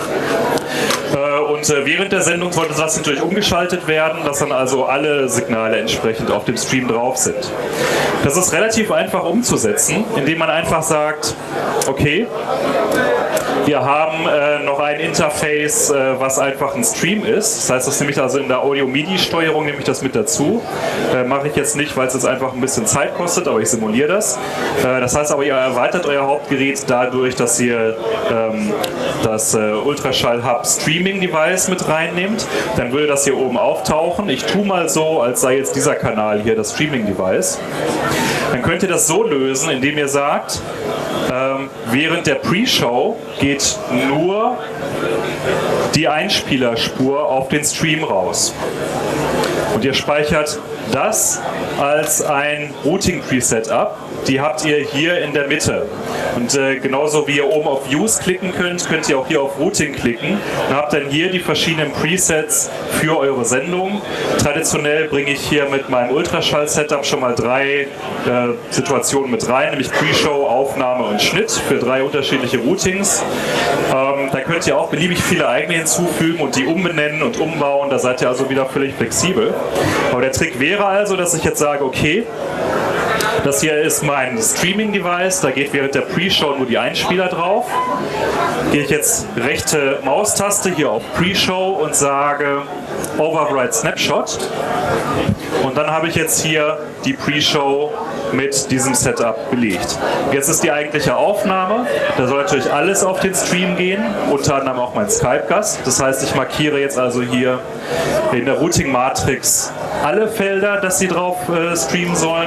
Speaker 2: Und während der Sendung sollte das natürlich umgeschaltet werden, dass dann also alle Signale entsprechend auf dem Stream drauf sind. Das ist relativ einfach umzusetzen, indem man einfach sagt, okay, wir haben äh, noch ein Interface, äh, was einfach ein Stream ist. Das heißt, das nehme ich also in der Audio-MIDI-Steuerung nehme ich das mit dazu. Äh, mache ich jetzt nicht, weil es jetzt einfach ein bisschen Zeit kostet, aber ich simuliere das. Äh, das heißt aber, ihr erweitert euer Hauptgerät dadurch, dass ihr ähm, das äh, Ultraschall-Hub Streaming-Device mit reinnehmt. Dann würde das hier oben auftauchen. Ich tue mal so, als sei jetzt dieser Kanal hier das Streaming-Device. Dann könnt ihr das so lösen, indem ihr sagt, ähm, während der Pre-Show geht nur die Einspielerspur auf den Stream raus. Und ihr speichert das als ein Routing-Preset ab. Die habt ihr hier in der Mitte. Und äh, genauso wie ihr oben auf Views klicken könnt, könnt ihr auch hier auf Routing klicken und habt dann hier die verschiedenen Presets für eure Sendung. Traditionell bringe ich hier mit meinem Ultraschall-Setup schon mal drei äh, Situationen mit rein, nämlich Pre-Show, Aufnahme und Schnitt für drei unterschiedliche Routings. Ähm, da könnt ihr auch beliebig viele eigene hinzufügen und die umbenennen und umbauen. Da seid ihr also wieder völlig flexibel. Aber der Trick wäre also, dass ich jetzt sage, okay, das hier ist mein Streaming-Device, da geht während der Pre-Show nur die Einspieler drauf. Gehe ich jetzt rechte Maustaste hier auf Pre-Show und sage Override Snapshot. Und dann habe ich jetzt hier die Pre-Show mit diesem Setup belegt. Jetzt ist die eigentliche Aufnahme. Da soll natürlich alles auf den Stream gehen, unter anderem auch mein Skype-Gast. Das heißt, ich markiere jetzt also hier in der Routing-Matrix alle Felder, dass sie drauf äh, streamen sollen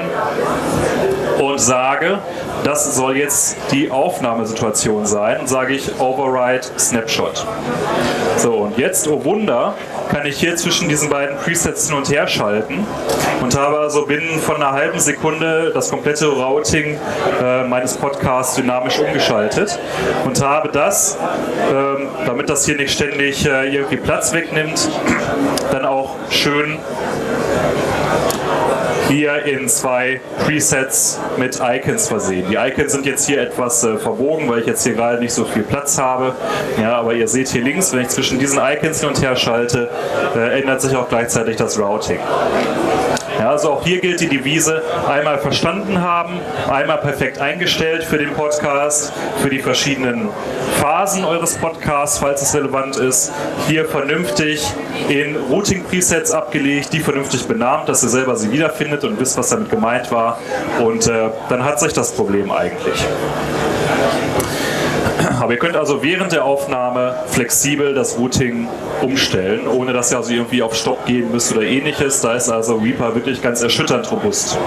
Speaker 2: und sage, das soll jetzt die Aufnahmesituation sein. Und sage ich Override Snapshot. So, und jetzt, oh Wunder, kann ich hier zwischen diesen beiden Presets hin und her schalten und habe also binnen von einer halben Sekunde das komplette Routing äh, meines Podcasts dynamisch umgeschaltet und habe das, ähm, damit das hier nicht ständig äh, irgendwie Platz wegnimmt, dann auch schön hier in zwei Presets mit Icons versehen. Die Icons sind jetzt hier etwas äh, verbogen, weil ich jetzt hier gerade nicht so viel Platz habe. Ja, aber ihr seht hier links, wenn ich zwischen diesen Icons hin und her schalte, äh, ändert sich auch gleichzeitig das Routing. Ja, also auch hier gilt die Devise, einmal verstanden haben, einmal perfekt eingestellt für den Podcast, für die verschiedenen Phasen eures Podcasts, falls es relevant ist, hier vernünftig in Routing-Presets abgelegt, die vernünftig benannt, dass ihr selber sie wiederfindet und wisst, was damit gemeint war, und äh, dann hat sich das Problem eigentlich. Aber ihr könnt also während der Aufnahme flexibel das Routing umstellen, ohne dass ihr also irgendwie auf Stopp gehen müsst oder ähnliches. Da ist also Reaper wirklich ganz erschütternd robust.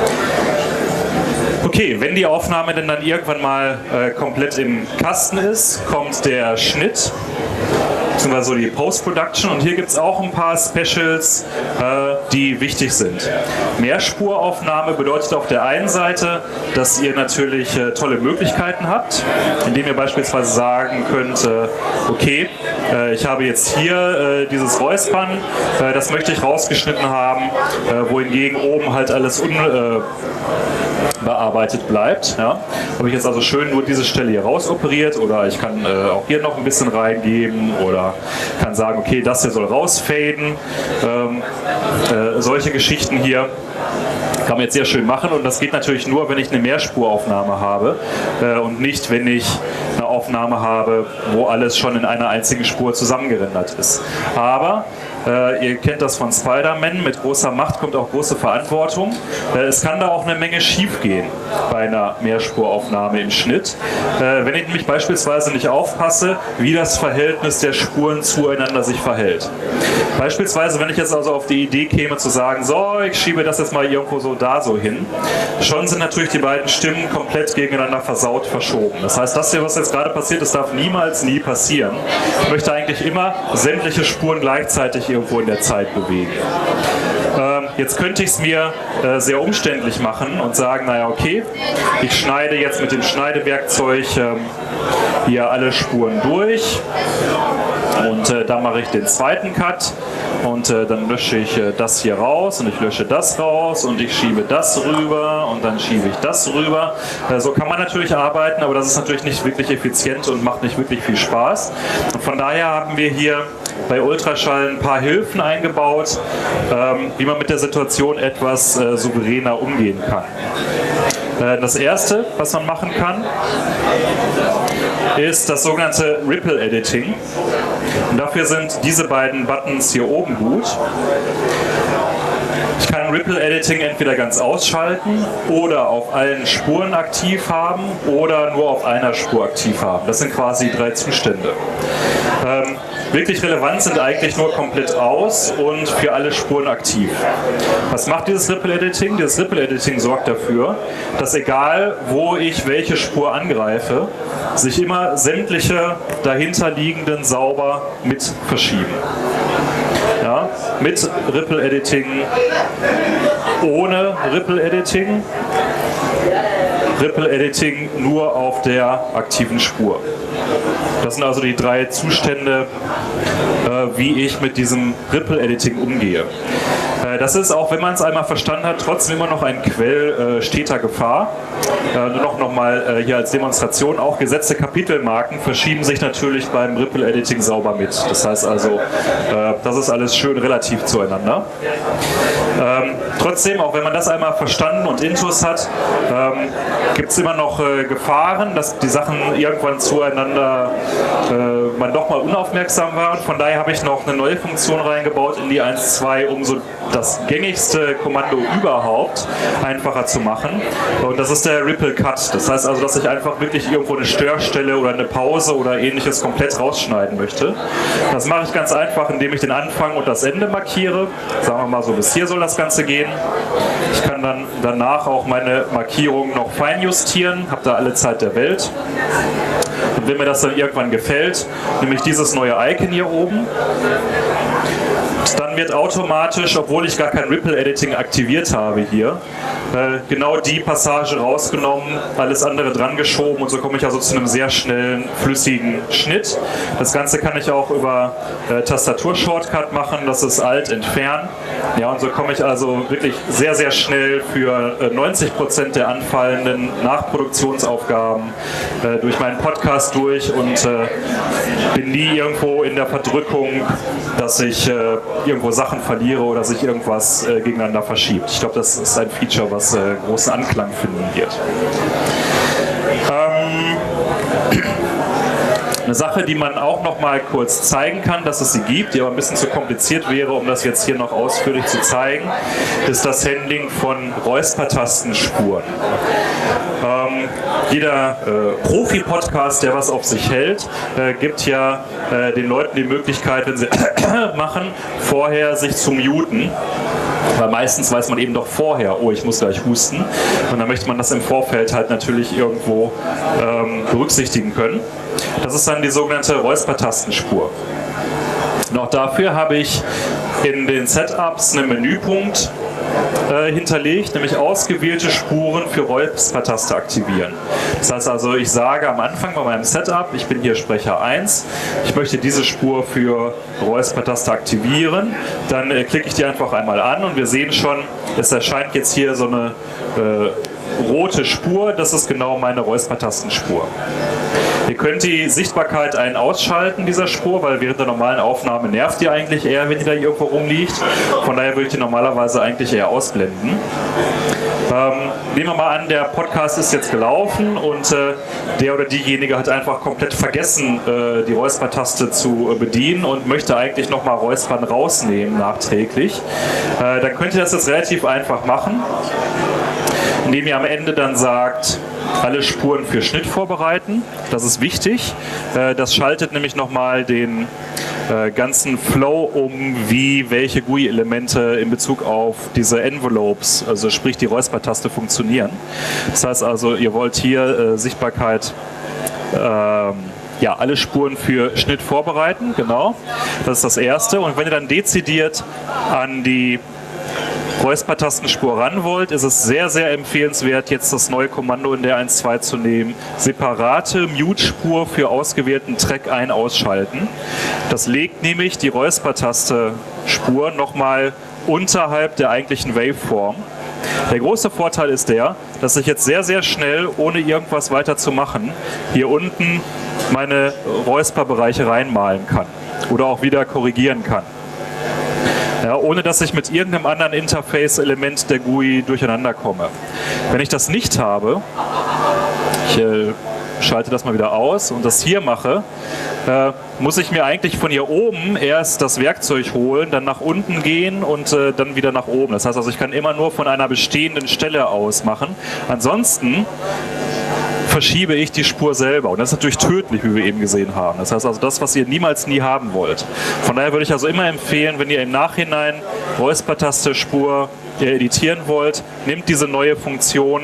Speaker 2: Okay, wenn die Aufnahme denn dann irgendwann mal äh, komplett im Kasten ist, kommt der Schnitt, beziehungsweise so die Post-Production, und hier gibt es auch ein paar Specials, äh, die wichtig sind. Mehrspuraufnahme bedeutet auf der einen Seite, dass ihr natürlich äh, tolle Möglichkeiten habt, indem ihr beispielsweise sagen könnt, äh, okay, äh, ich habe jetzt hier äh, dieses Räuspern, äh, das möchte ich rausgeschnitten haben, äh, wohingegen oben halt alles un... Äh, bearbeitet bleibt. Ja. Habe ich jetzt also schön nur diese Stelle hier rausoperiert, oder ich kann äh, auch hier noch ein bisschen reingeben oder kann sagen, okay, das hier soll rausfaden. Ähm, äh, solche Geschichten hier kann man jetzt sehr schön machen, und das geht natürlich nur, wenn ich eine Mehrspuraufnahme habe äh, und nicht, wenn ich eine Aufnahme habe, wo alles schon in einer einzigen Spur zusammengerendert ist. Aber Äh, ihr kennt das von Spider-Man, mit großer Macht kommt auch große Verantwortung. Äh, es kann da auch eine Menge schief gehen bei einer Mehrspuraufnahme im Schnitt. Äh, wenn ich nämlich beispielsweise nicht aufpasse, wie das Verhältnis der Spuren zueinander sich verhält. Beispielsweise, wenn ich jetzt also auf die Idee käme zu sagen, so, ich schiebe das jetzt mal irgendwo so da so hin, schon sind natürlich die beiden Stimmen komplett gegeneinander versaut, verschoben. Das heißt, das hier, was jetzt gerade passiert ist, darf niemals, nie passieren. Ich möchte eigentlich immer sämtliche Spuren gleichzeitig irgendwo in der Zeit bewegen. Ähm, jetzt könnte ich es mir äh, sehr umständlich machen und sagen, naja, okay, ich schneide jetzt mit dem Schneidewerkzeug ähm, hier alle Spuren durch, und äh, dann mache ich den zweiten Cut, und äh, dann lösche ich äh, das hier raus, und ich lösche das raus, und ich schiebe das rüber, und dann schiebe ich das rüber. Äh, so kann man natürlich arbeiten, aber das ist natürlich nicht wirklich effizient und macht nicht wirklich viel Spaß. Und von daher haben wir hier bei Ultraschall ein paar Hilfen eingebaut, ähm, wie man mit der Situation etwas äh, souveräner umgehen kann. Äh, das erste, was man machen kann, ist das sogenannte Ripple Editing. Und dafür sind diese beiden Buttons hier oben gut. Ich kann Ripple Editing entweder ganz ausschalten oder auf allen Spuren aktiv haben oder nur auf einer Spur aktiv haben. Das sind quasi drei Zustände. Ähm, wirklich relevant sind eigentlich nur komplett aus und für alle Spuren aktiv. Was macht dieses Ripple Editing? Dieses Ripple Editing sorgt dafür, dass egal wo ich welche Spur angreife, sich immer sämtliche dahinterliegenden sauber mit verschieben. Ja, mit Ripple Editing, ohne Ripple Editing, Ripple Editing nur auf der aktiven Spur. Das sind also die drei Zustände, äh, wie ich mit diesem Ripple Editing umgehe. Äh, das ist, auch wenn man es einmal verstanden hat, trotzdem immer noch ein Quell äh, steter Gefahr. Äh, nur noch, noch mal äh, hier als Demonstration, auch gesetzte Kapitelmarken verschieben sich natürlich beim Ripple Editing sauber mit. Das heißt also, äh, das ist alles schön relativ zueinander. Ähm, trotzdem, auch wenn man das einmal verstanden und Intus hat, ähm, gibt es immer noch äh, Gefahren, dass die Sachen irgendwann zueinander äh, man doch mal unaufmerksam war. Von daher habe ich noch eine neue Funktion reingebaut in die eins Punkt zwei, um so das gängigste Kommando überhaupt einfacher zu machen. Und das ist der Ripple Cut. Das heißt also, dass ich einfach wirklich irgendwo eine Störstelle oder eine Pause oder ähnliches komplett rausschneiden möchte. Das mache ich ganz einfach, indem ich den Anfang und das Ende markiere. Sagen wir mal so, bis hier soll das Ganze gehen. Ich kann dann danach auch meine Markierungen noch feinjustieren, habe da alle Zeit der Welt. Und wenn mir das dann irgendwann gefällt, nehme ich dieses neue Icon hier oben. Dann wird automatisch, obwohl ich gar kein Ripple Editing aktiviert habe hier, äh, genau die Passage rausgenommen, alles andere dran geschoben und so komme ich also zu einem sehr schnellen, flüssigen Schnitt. Das Ganze kann ich auch über äh, Tastatur-Shortcut machen, das ist Alt entfernen. Ja, und so komme ich also wirklich sehr, sehr schnell für äh, neunzig Prozent der anfallenden Nachproduktionsaufgaben äh, durch meinen Podcast durch und äh, bin nie irgendwo in der Verdrückung, dass ich äh, irgendwo Sachen verliere oder sich irgendwas äh, gegeneinander verschiebt. Ich glaube, das ist ein Feature, was äh, großen Anklang finden wird. Ähm, Eine Sache, die man auch noch mal kurz zeigen kann, dass es sie gibt, die aber ein bisschen zu kompliziert wäre, um das jetzt hier noch ausführlich zu zeigen, ist das Handling von Räuspertastenspuren. Ähm, jeder äh, Profi-Podcast, der was auf sich hält, äh, gibt ja äh, den Leuten die Möglichkeit, wenn sie machen, vorher sich zu muten. Weil meistens weiß man eben doch vorher, oh, ich muss gleich husten. Und dann möchte man das im Vorfeld halt natürlich irgendwo ähm, berücksichtigen können. Das ist dann die sogenannte Räuspertastenspur. Und auch dafür habe ich in den Setups einen Menüpunkt äh, hinterlegt, nämlich ausgewählte Spuren für Räuspertaste aktivieren. Das heißt also, ich sage am Anfang bei meinem Setup, ich bin hier Sprecher eins, ich möchte diese Spur für Räuspertaste aktivieren, dann äh, klicke ich die einfach einmal an und wir sehen schon, es erscheint jetzt hier so eine äh, rote Spur, das ist genau meine Räuspertastenspur. Ihr könnt die Sichtbarkeit ein- ausschalten dieser Spur, weil während der normalen Aufnahme nervt die eigentlich eher, wenn die da irgendwo rumliegt. Von daher würde ich die normalerweise eigentlich eher ausblenden. Ähm, nehmen wir mal an, der Podcast ist jetzt gelaufen und äh, der oder diejenige hat einfach komplett vergessen, äh, die Räuspertaste zu äh, bedienen und möchte eigentlich nochmal Räuspern rausnehmen nachträglich. Äh, dann könnt ihr das jetzt relativ einfach machen, indem ihr am Ende dann sagt, alle Spuren für Schnitt vorbereiten. Das ist wichtig. Das schaltet nämlich nochmal den ganzen Flow um, wie welche G U I-Elemente in Bezug auf diese Envelopes, also sprich die Räuspertaste, funktionieren. Das heißt also, ihr wollt hier äh, Sichtbarkeit, ähm, ja, alle Spuren für Schnitt vorbereiten, genau. Das ist das Erste. Und wenn ihr dann dezidiert an die Räuspertastenspur ran wollt, ist es sehr, sehr empfehlenswert, jetzt das neue Kommando in der eins Punkt zwei zu nehmen. Separate Mute-Spur für ausgewählten Track ein- ausschalten. Das legt nämlich die Räuspertaste-Spur nochmal unterhalb der eigentlichen Waveform. Der große Vorteil ist der, dass ich jetzt sehr, sehr schnell, ohne irgendwas weiter zu machen, hier unten meine Räusperbereiche reinmalen kann oder auch wieder korrigieren kann. Ja, ohne dass ich mit irgendeinem anderen Interface-Element der G U I durcheinander komme. Wenn ich das nicht habe, ich äh, schalte das mal wieder aus und das hier mache, äh, muss ich mir eigentlich von hier oben erst das Werkzeug holen, dann nach unten gehen und äh, dann wieder nach oben. Das heißt also, ich kann immer nur von einer bestehenden Stelle aus machen. Ansonsten verschiebe ich die Spur selber. Und das ist natürlich tödlich, wie wir eben gesehen haben. Das heißt also das, was ihr niemals nie haben wollt. Von daher würde ich also immer empfehlen, wenn ihr im Nachhinein Räuspertaste Spur editieren wollt, nehmt diese neue Funktion,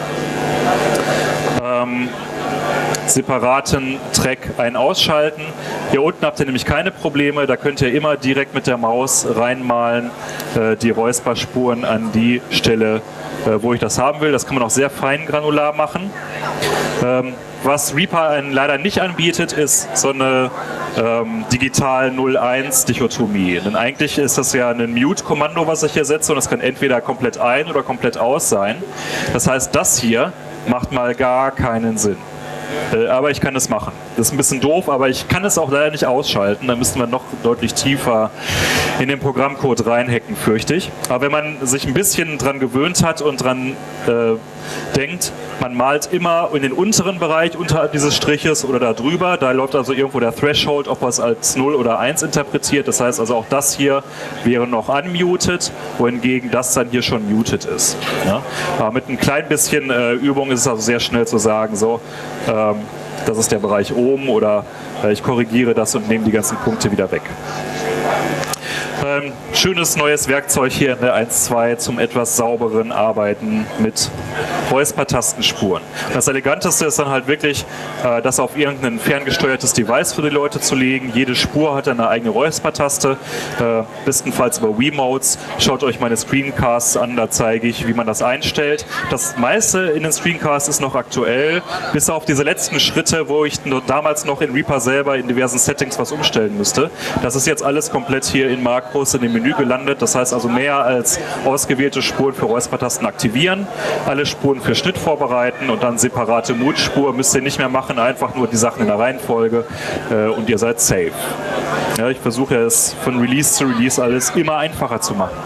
Speaker 2: ähm, separaten Track ein- ausschalten. Hier unten habt ihr nämlich keine Probleme, da könnt ihr immer direkt mit der Maus reinmalen, äh, die Räusperspuren an die Stelle, äh, wo ich das haben will. Das kann man auch sehr fein granular machen. Ähm, was Reaper einen leider nicht anbietet, ist so eine ähm, digital null eins Dichotomie. Denn eigentlich ist das ja ein Mute-Kommando, was ich hier setze, und das kann entweder komplett ein- oder komplett aus sein. Das heißt, das hier macht mal gar keinen Sinn. Äh, aber ich kann es machen. Das ist ein bisschen doof, aber ich kann es auch leider nicht ausschalten. Da müssten wir noch deutlich tiefer in den Programmcode reinhacken, fürchte ich. Aber wenn man sich ein bisschen dran gewöhnt hat und dran äh, denkt, man malt immer in den unteren Bereich unterhalb dieses Striches oder da drüber. Da läuft also irgendwo der Threshold, ob man es als null oder eins interpretiert. Das heißt also, auch das hier wäre noch unmuted, wohingegen das dann hier schon muted ist. Ja? Aber mit ein klein bisschen äh, Übung ist es also sehr schnell zu sagen, so, ähm, das ist der Bereich oben, oder äh, ich korrigiere das und nehme die ganzen Punkte wieder weg. Ähm, schönes neues Werkzeug hier in der eins Punkt zwei zum etwas sauberen Arbeiten mit Räuspertastenspuren. Das Eleganteste ist dann halt wirklich, äh, das auf irgendein ferngesteuertes Device für die Leute zu legen. Jede Spur hat eine eigene Räuspertaste, äh, bestenfalls über Wiimotes. Schaut euch meine Screencasts an, da zeige ich, wie man das einstellt. Das meiste in den Screencasts ist noch aktuell, bis auf diese letzten Schritte, wo ich nur damals noch in Reaper selber in diversen Settings was umstellen müsste. Das ist jetzt alles komplett hier in Makros in dem Menü gelandet. Das heißt also mehr als ausgewählte Spuren für Räuspertasten aktivieren, alle Spuren für Schnitt vorbereiten und dann separate Mutspur müsst ihr nicht mehr machen, einfach nur die Sachen in der Reihenfolge äh, und ihr seid safe. Ja, ich versuche es von Release zu Release alles immer einfacher zu machen.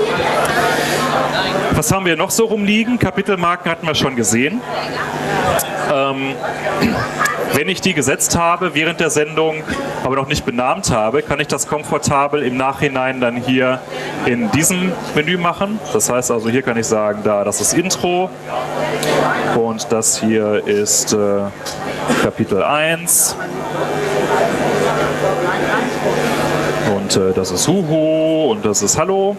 Speaker 2: Was haben wir noch so rumliegen? Kapitelmarken hatten wir schon gesehen. Ähm, wenn ich die gesetzt habe während der Sendung, aber noch nicht benannt habe, kann ich das komfortabel im Nachhinein dann hier in diesem Menü machen. Das heißt also, hier kann ich sagen, da das ist Intro und das hier ist äh, Kapitel eins und äh, das ist Huhu und das ist Hallo.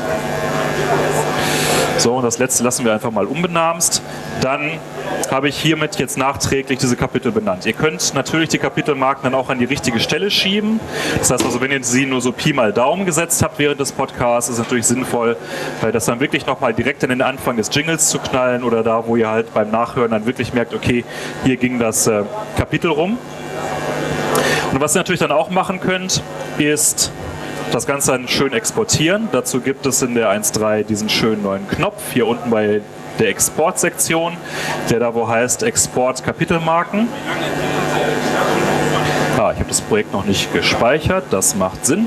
Speaker 2: So, und das letzte lassen wir einfach mal unbenamst. Dann habe ich hiermit jetzt nachträglich diese Kapitel benannt. Ihr könnt natürlich die Kapitelmarken dann auch an die richtige Stelle schieben. Das heißt also, wenn ihr sie nur so Pi mal Daumen gesetzt habt während des Podcasts, ist es natürlich sinnvoll, das dann wirklich nochmal direkt in den Anfang des Jingles zu knallen oder da, wo ihr halt beim Nachhören dann wirklich merkt, okay, hier ging das äh, Kapitel rum. Und was ihr natürlich dann auch machen könnt, ist das Ganze dann schön exportieren. Dazu gibt es in der eins Punkt drei diesen schönen neuen Knopf hier unten bei der Export-Sektion, der da wo heißt Export Kapitelmarken. Ah, ich habe das Projekt noch nicht gespeichert, das macht Sinn.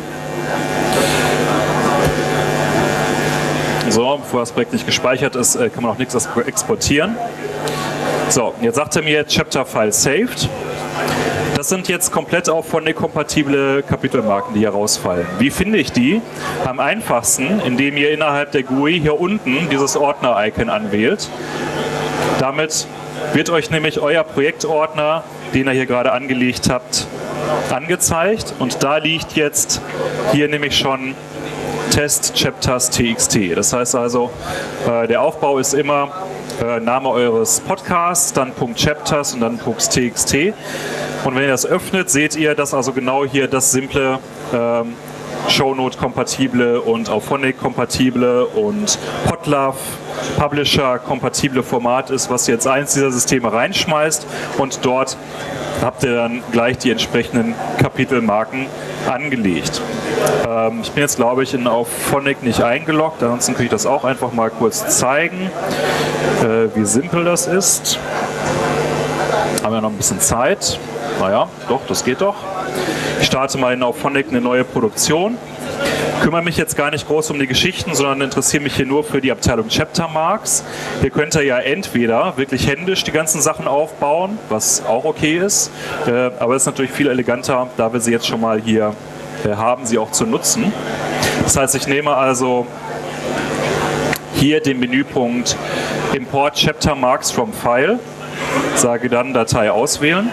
Speaker 2: So, bevor das Projekt nicht gespeichert ist, kann man auch nichts exportieren. So, jetzt sagt er mir Chapter File saved. Das sind jetzt komplett auch Phonic-kompatible Kapitelmarken, die hier rausfallen. Wie finde ich die? Am einfachsten, indem ihr innerhalb der G U I hier unten dieses Ordner-Icon anwählt. Damit wird euch nämlich euer Projektordner, den ihr hier gerade angelegt habt, angezeigt. Und da liegt jetzt hier nämlich schon Test Chapters txt. Das heißt also, äh, der Aufbau ist immer äh, Name eures Podcasts, dann .chapters und dann .txt. Und wenn ihr das öffnet, seht ihr, dass also genau hier das simple ähm, Shownote-kompatible und Auphonic-kompatible und Podlove Publisher-kompatible Format ist, was jetzt eins dieser Systeme reinschmeißt und dort habt ihr dann gleich die entsprechenden Kapitelmarken angelegt. Ähm, ich bin jetzt, glaube ich, in Auphonic nicht eingeloggt, ansonsten kann ich das auch einfach mal kurz zeigen, äh, wie simpel das ist. Haben wir noch ein bisschen Zeit. Naja, doch, das geht doch. Ich starte mal in Auphonic eine neue Produktion. Kümmere mich jetzt gar nicht groß um die Geschichten, sondern interessiere mich hier nur für die Abteilung Chapter Marks. Hier könnt ihr ja entweder wirklich händisch die ganzen Sachen aufbauen, was auch okay ist, äh, aber es ist natürlich viel eleganter, da wir sie jetzt schon mal hier äh, haben, sie auch zu nutzen. Das heißt, ich nehme also hier den Menüpunkt Import Chapter Marks from File, sage dann Datei auswählen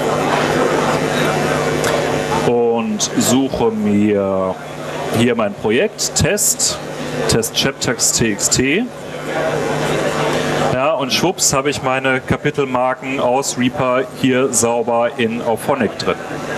Speaker 2: und suche mir hier mein Projekt, Test, Test Chapters txt. Ja, und schwupps habe ich meine Kapitelmarken aus Reaper hier sauber in Auphonic drin.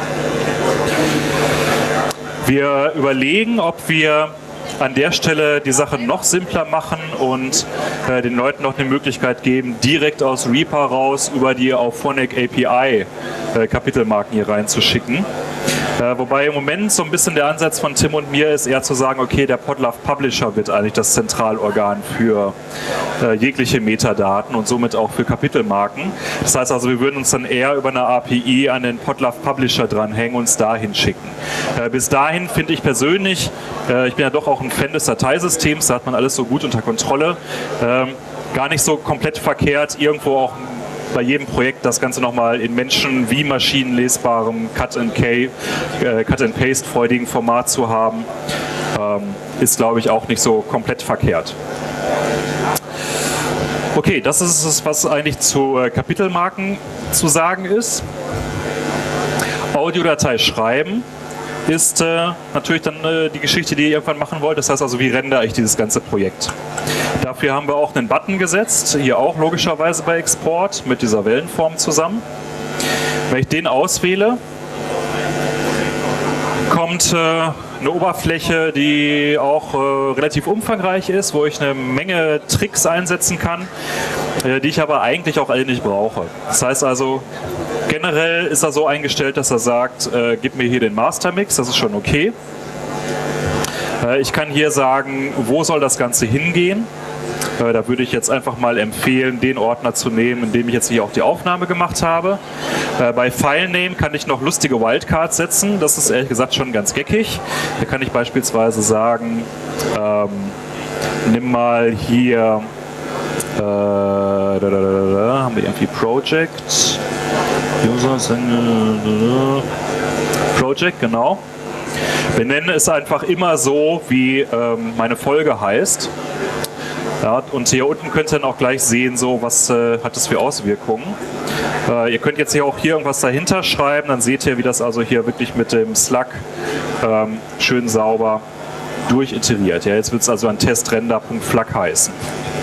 Speaker 2: Wir überlegen, ob wir an der Stelle die Sache noch simpler machen und äh, den Leuten noch eine Möglichkeit geben, direkt aus Reaper raus über die Auphonic A P I äh, Kapitelmarken hier reinzuschicken. Äh, wobei im Moment so ein bisschen der Ansatz von Tim und mir ist eher zu sagen, okay, der Podlove Publisher wird eigentlich das Zentralorgan für äh, jegliche Metadaten und somit auch für Kapitelmarken. Das heißt also, wir würden uns dann eher über eine A P I an den Podlove Publisher dranhängen und uns dahin schicken. Äh, bis dahin finde ich persönlich, äh, ich bin ja doch auch ein Fan des Dateisystems, da hat man alles so gut unter Kontrolle, äh, gar nicht so komplett verkehrt, irgendwo auch bei jedem Projekt das Ganze nochmal in Menschen- wie maschinenlesbarem Cut-and-Paste-freudigen Format zu haben, ähm, ist, glaube ich, auch nicht so komplett verkehrt. Okay, das ist es, was eigentlich zu äh, Kapitelmarken zu sagen ist. Audiodatei schreiben. ist äh, natürlich dann äh, die Geschichte, die ihr irgendwann machen wollt. Das heißt also, wie rendere ich dieses ganze Projekt? Dafür haben wir auch einen Button gesetzt, hier auch logischerweise bei Export mit dieser Wellenform zusammen. Wenn ich den auswähle, kommt äh, eine Oberfläche, die auch äh, relativ umfangreich ist, wo ich eine Menge Tricks einsetzen kann, äh, die ich aber eigentlich auch alle nicht brauche. Das heißt also, generell ist er so eingestellt, dass er sagt, äh, gib mir hier den Mastermix, das ist schon okay. Äh, ich kann hier sagen, wo soll das Ganze hingehen. Äh, da würde ich jetzt einfach mal empfehlen, den Ordner zu nehmen, in dem ich jetzt hier auch die Aufnahme gemacht habe. Äh, bei Filename kann ich noch lustige Wildcards setzen. Das ist ehrlich gesagt schon ganz geckig. Da kann ich beispielsweise sagen, ähm, nimm mal hier, äh, da, da, da, da, haben wir irgendwie Project, User, Project, genau. Wir nennen es einfach immer so, wie ähm, meine Folge heißt. Ja, und hier unten könnt ihr dann auch gleich sehen, so was äh, hat das für Auswirkungen. Äh, ihr könnt jetzt hier auch hier irgendwas dahinter schreiben, dann seht ihr, wie das also hier wirklich mit dem Slug ähm, schön sauber durchiteriert. Ja, jetzt wird es also ein testrender.flag heißen.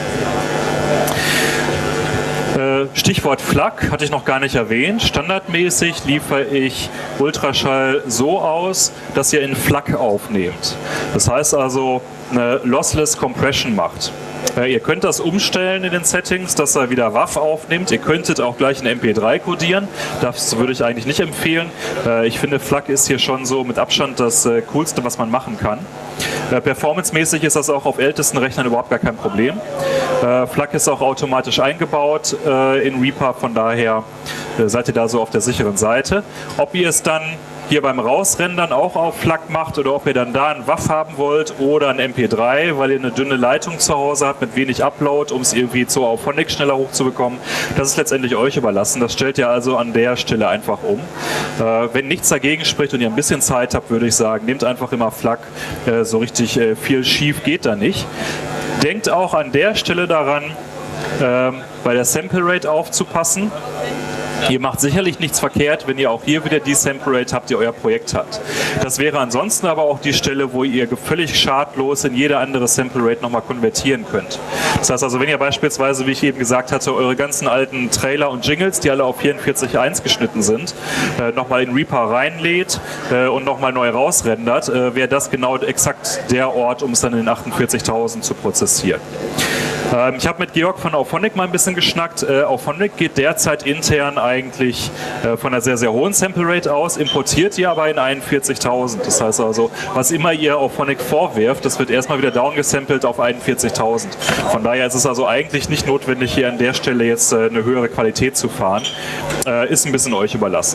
Speaker 2: Äh, Stichwort Flag hatte ich noch gar nicht erwähnt. Standardmäßig liefere ich Ultraschall so aus, dass ihr in Flag aufnehmt. Das heißt also, eine Lossless Compression macht. Äh, ihr könnt das umstellen in den Settings, dass er wieder W A V aufnimmt. Ihr könntet auch gleich in M P drei codieren. Das würde ich eigentlich nicht empfehlen. Äh, ich finde, Flag ist hier schon so mit Abstand das äh, Coolste, was man machen kann. Äh, Performance-mäßig ist das auch auf ältesten Rechnern überhaupt gar kein Problem. Äh, Flag ist auch automatisch eingebaut äh, in Reaper, von daher äh, seid ihr da so auf der sicheren Seite. Ob ihr es dann hier beim Rausrendern auch auf Flag macht oder ob ihr dann da ein W A V haben wollt oder ein M P drei, weil ihr eine dünne Leitung zu Hause habt mit wenig Upload, um es irgendwie zu Auphonic schneller hochzubekommen, das ist letztendlich euch überlassen. Das stellt ihr also an der Stelle einfach um. Äh, wenn nichts dagegen spricht und ihr ein bisschen Zeit habt, würde ich sagen, nehmt einfach immer Flag. Äh, so richtig äh, viel schief geht da nicht. Denkt auch an der Stelle daran, äh, bei der Sample Rate aufzupassen. Ihr macht sicherlich nichts verkehrt, wenn ihr auch hier wieder die Sample Rate habt, die euer Projekt hat. Das wäre ansonsten aber auch die Stelle, wo ihr völlig schadlos in jede andere Sample Rate nochmal konvertieren könnt. Das heißt also, wenn ihr beispielsweise, wie ich eben gesagt hatte, eure ganzen alten Trailer und Jingles, die alle auf vierundvierzig Komma eins geschnitten sind, äh, nochmal in Reaper reinlädt äh, und nochmal neu rausrendert, äh, wäre das genau exakt der Ort, um es dann in achtundsechzigtausend zu prozessieren. Ähm, ich habe mit Georg von Auphonic mal ein bisschen geschnackt. Äh, Auphonic geht derzeit intern eigentlich äh, von einer sehr, sehr hohen Sample Rate aus, importiert die aber in einundvierzigtausend. Das heißt also, was immer ihr Auphonic vorwirft, das wird erstmal wieder downgesampelt auf einundvierzigtausend. Von daher ist es also eigentlich nicht notwendig, hier an der Stelle jetzt äh, eine höhere Qualität zu fahren. Äh, ist ein bisschen euch überlassen.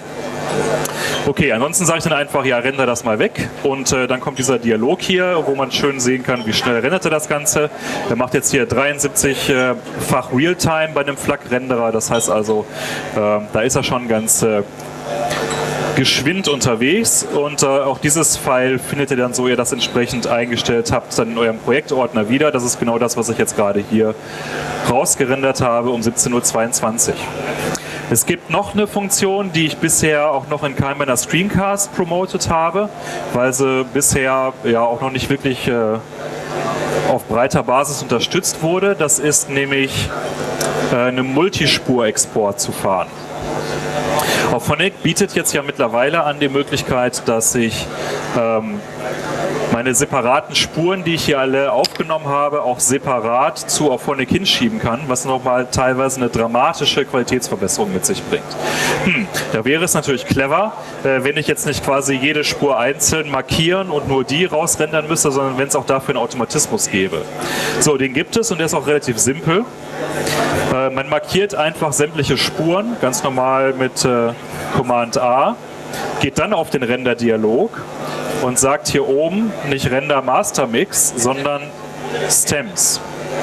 Speaker 2: Okay, ansonsten sage ich dann einfach, ja, render das mal weg und äh, dann kommt dieser Dialog hier, wo man schön sehen kann, wie schnell rendert er das Ganze. Er macht jetzt hier dreiundsiebzig-fach Realtime bei dem Flag-Renderer, das heißt also, äh, da ist er schon ganz äh, geschwind unterwegs und äh, auch dieses File findet ihr dann, so ihr das entsprechend eingestellt habt, dann in eurem Projektordner wieder. Das ist genau das, was ich jetzt gerade hier rausgerendert habe um siebzehn Uhr zweiundzwanzig. Es gibt noch eine Funktion, die ich bisher auch noch in keinem meiner Screencasts promotet habe, weil sie bisher ja auch noch nicht wirklich äh, auf breiter Basis unterstützt wurde. Das ist nämlich äh, einen Multispur-Export zu fahren. Auphonic bietet jetzt ja mittlerweile an die Möglichkeit, dass ich ähm, meine separaten Spuren, die ich hier alle aufgenommen habe, auch separat zu Auphonic hinschieben kann, was nochmal teilweise eine dramatische Qualitätsverbesserung mit sich bringt. Hm, da wäre es natürlich clever, äh, wenn ich jetzt nicht quasi jede Spur einzeln markieren und nur die rausrendern müsste, sondern wenn es auch dafür einen Automatismus gäbe. So, den gibt es und der ist auch relativ simpel. Äh, man markiert einfach sämtliche Spuren, ganz normal mit äh, Command A, geht dann auf den Render-Dialog und sagt hier oben nicht Render Master Mix, sondern Stems.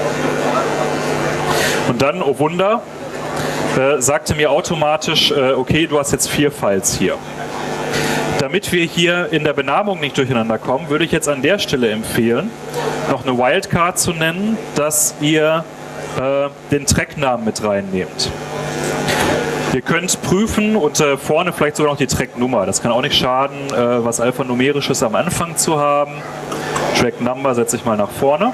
Speaker 2: Und dann, oh Wunder, äh, sagte mir automatisch, äh, okay, du hast jetzt vier Files hier. Damit wir hier in der Benamung nicht durcheinander kommen, würde ich jetzt an der Stelle empfehlen, noch eine Wildcard zu nennen, dass ihr äh, den Tracknamen mit reinnehmt. Ihr könnt prüfen und äh, vorne vielleicht sogar noch die Track-Nummer. Das kann auch nicht schaden, äh, was Alphanumerisches am Anfang zu haben. Track-Number setze ich mal nach vorne.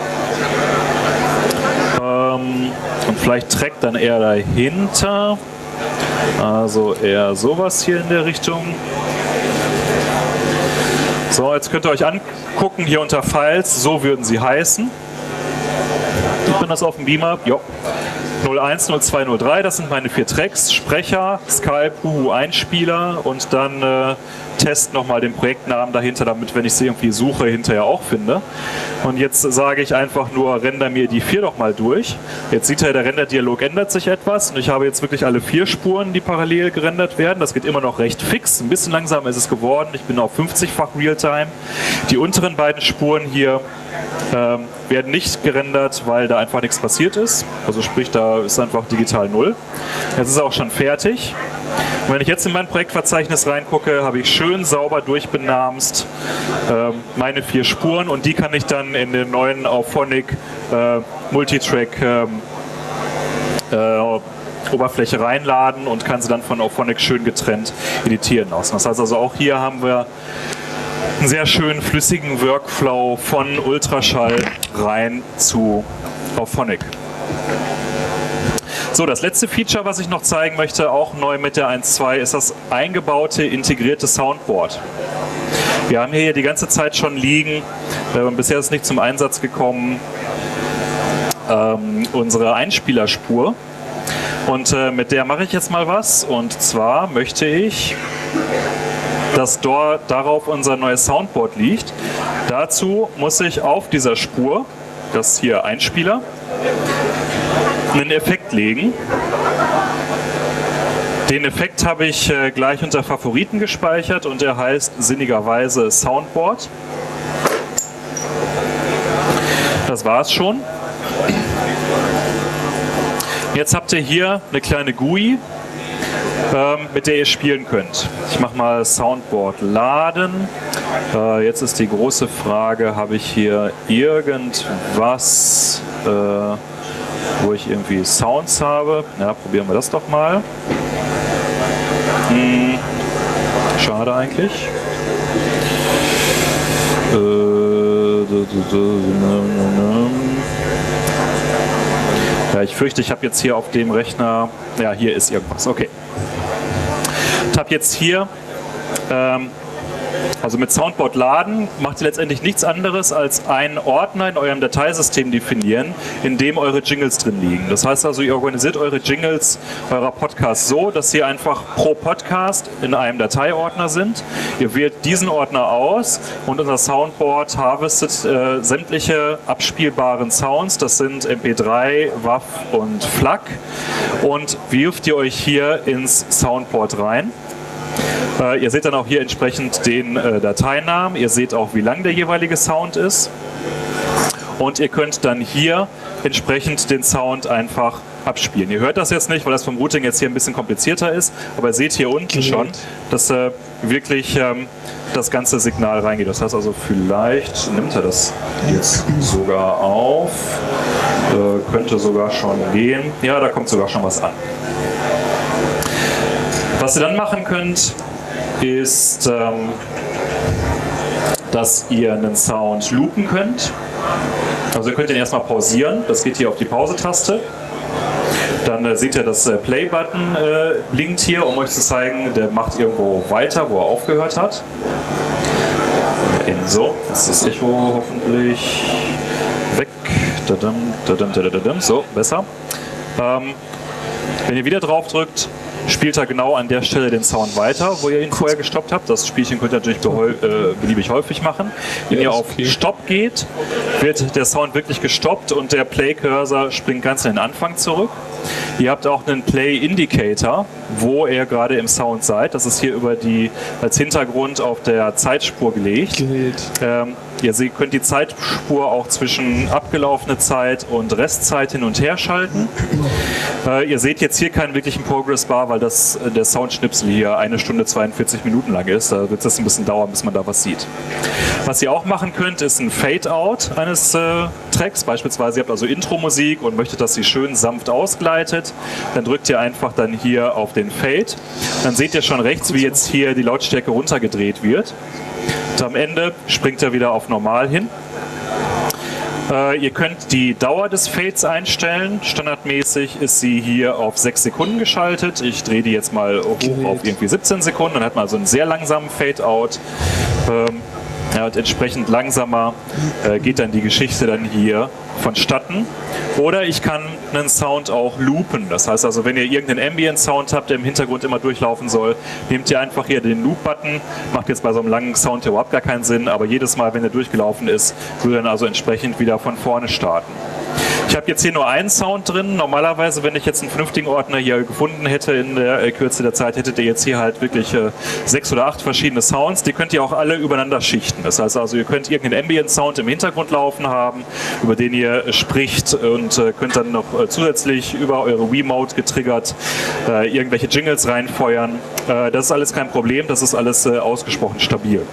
Speaker 2: Ähm, und vielleicht Track dann eher dahinter. Also eher sowas hier in der Richtung. So, jetzt könnt ihr euch angucken hier unter Files, so würden sie heißen. Ich bin das auf dem Beamer. Jo. null eins, null zwei, null drei, das sind meine vier Tracks. Sprecher, Skype, Uhu, Einspieler und dann äh, Test nochmal den Projektnamen dahinter, damit, wenn ich sie irgendwie suche, hinterher auch finde. Und jetzt sage ich einfach nur, render mir die vier doch mal durch. Jetzt sieht ihr, der Renderdialog ändert sich etwas und ich habe jetzt wirklich alle vier Spuren, die parallel gerendert werden. Das geht immer noch recht fix. Ein bisschen langsamer ist es geworden. Ich bin auf fünfzig-fach Realtime. Die unteren beiden Spuren hier ähm, werden nicht gerendert, weil da einfach nichts passiert ist. Also sprich, da ist einfach digital null. Jetzt ist es auch schon fertig. Und wenn ich jetzt in mein Projektverzeichnis reingucke, habe ich schön sauber durchbenamst äh, meine vier Spuren und die kann ich dann in den neuen Auphonic äh, Multitrack ähm, äh, Oberfläche reinladen und kann sie dann von Auphonic schön getrennt editieren lassen. Das heißt also, auch hier haben wir einen sehr schönen flüssigen Workflow von Ultraschall rein zu Auphonic. So, das letzte Feature, was ich noch zeigen möchte, auch neu mit der eins Punkt zwei, ist das eingebaute integrierte Soundboard. Wir haben hier die ganze Zeit schon liegen, äh, bisher ist nicht zum Einsatz gekommen, ähm, unsere Einspielerspur. Und äh, mit der mache ich jetzt mal was. Und zwar möchte ich, dass dort, darauf unser neues Soundboard liegt. Dazu muss ich auf dieser Spur, das hier Einspieler, einen Effekt legen. Den Effekt habe ich äh, gleich unter Favoriten gespeichert und der heißt sinnigerweise Soundboard. Das war es schon. Jetzt habt ihr hier eine kleine G U I, ähm, mit der ihr spielen könnt. Ich mache mal Soundboard laden. Äh, jetzt ist die große Frage, habe ich hier irgendwas, äh, wo ich irgendwie Sounds habe? Ja, probieren wir das doch mal. Hm, schade eigentlich. Äh, Ja, ich fürchte, ich habe jetzt hier auf dem Rechner, ja, hier ist irgendwas, okay. Ich habe jetzt hier, ähm, also mit Soundboard laden, macht ihr letztendlich nichts anderes als einen Ordner in eurem Dateisystem definieren, in dem eure Jingles drin liegen. Das heißt also, ihr organisiert eure Jingles, eurer Podcasts so, dass sie einfach pro Podcast in einem Dateiordner sind. Ihr wählt diesen Ordner aus und unser Soundboard harvestet äh, sämtliche abspielbaren Sounds, das sind M P drei, W A V und F L A C, und wirft ihr euch hier ins Soundboard rein. Äh, ihr seht dann auch hier entsprechend den äh, Dateinamen, ihr seht auch, wie lang der jeweilige Sound ist und ihr könnt dann hier entsprechend den Sound einfach abspielen. Ihr hört das jetzt nicht, weil das vom Routing jetzt hier ein bisschen komplizierter ist, aber ihr seht hier unten okay. schon, dass äh, wirklich ähm, das ganze Signal reingeht. Das heißt also, vielleicht nimmt er das jetzt sogar auf, äh, könnte sogar schon gehen. Ja, da kommt sogar schon was an. Was ihr dann machen könnt, ist, ähm, dass ihr einen Sound loopen könnt. Also ihr könnt den erstmal pausieren. Das geht hier auf die Pause-Taste. Dann äh, seht ihr, das äh, Play-Button äh, blinkt hier, um euch zu zeigen, der macht irgendwo weiter, wo er aufgehört hat. So, jetzt ist das Echo hoffentlich weg. Dadum, dadum, dadum. So, besser. Ähm, wenn ihr wieder drauf drückt, spielt er genau an der Stelle den Sound weiter, wo ihr ihn vorher gestoppt habt. Das Spielchen könnt ihr natürlich äh, beliebig häufig machen. Wenn ja, ihr auf okay. Stopp geht, wird der Sound wirklich gestoppt und der Play-Cursor springt ganz in den Anfang zurück. Ihr habt auch einen Play-Indicator, wo ihr gerade im Sound seid. Das ist hier über die, als Hintergrund auf der Zeitspur gelegt. Ähm, ihr seht, könnt die Zeitspur auch zwischen abgelaufene Zeit und Restzeit hin und her schalten. Äh, ihr seht jetzt hier keinen wirklichen Progress-Bar, weil das, der Soundschnipsel hier eine Stunde zweiundvierzig Minuten lang ist. Da wird es ein bisschen dauern, bis man da was sieht. Was ihr auch machen könnt, ist ein Fade-Out eines äh, Tracks. Beispielsweise ihr habt also Intro-Musik und möchtet, dass sie schön sanft ausgleitet. Dann drückt ihr einfach dann hier auf den Fade. Dann seht ihr schon rechts, wie jetzt hier die Lautstärke runtergedreht wird. Und am Ende springt er wieder auf normal hin. Äh, ihr könnt die Dauer des Fades einstellen. Standardmäßig ist sie hier auf sechs Sekunden geschaltet. Ich drehe die jetzt mal hoch auf irgendwie siebzehn Sekunden. Dann hat man also einen sehr langsamen Fade-Out. Ähm, ja, und entsprechend langsamer äh, geht dann die Geschichte dann hier vonstatten. Oder ich kann einen Sound auch loopen. Das heißt also, wenn ihr irgendeinen Ambient-Sound habt, der im Hintergrund immer durchlaufen soll, nehmt ihr einfach hier den Loop-Button. Macht jetzt bei so einem langen Sound überhaupt gar keinen Sinn, aber jedes Mal, wenn er durchgelaufen ist, würde dann also entsprechend wieder von vorne starten. Ich habe jetzt hier nur einen Sound drin. Normalerweise, wenn ich jetzt einen vernünftigen Ordner hier gefunden hätte in der Kürze der Zeit, hättet ihr jetzt hier halt wirklich äh, sechs oder acht verschiedene Sounds. Die könnt ihr auch alle übereinander schichten. Das heißt also, ihr könnt irgendeinen Ambient-Sound im Hintergrund laufen haben, über den ihr spricht und äh, könnt dann noch äh, zusätzlich über eure Wiimote getriggert äh, irgendwelche Jingles reinfeuern. Äh, das ist alles kein Problem. Das ist alles äh, ausgesprochen stabil.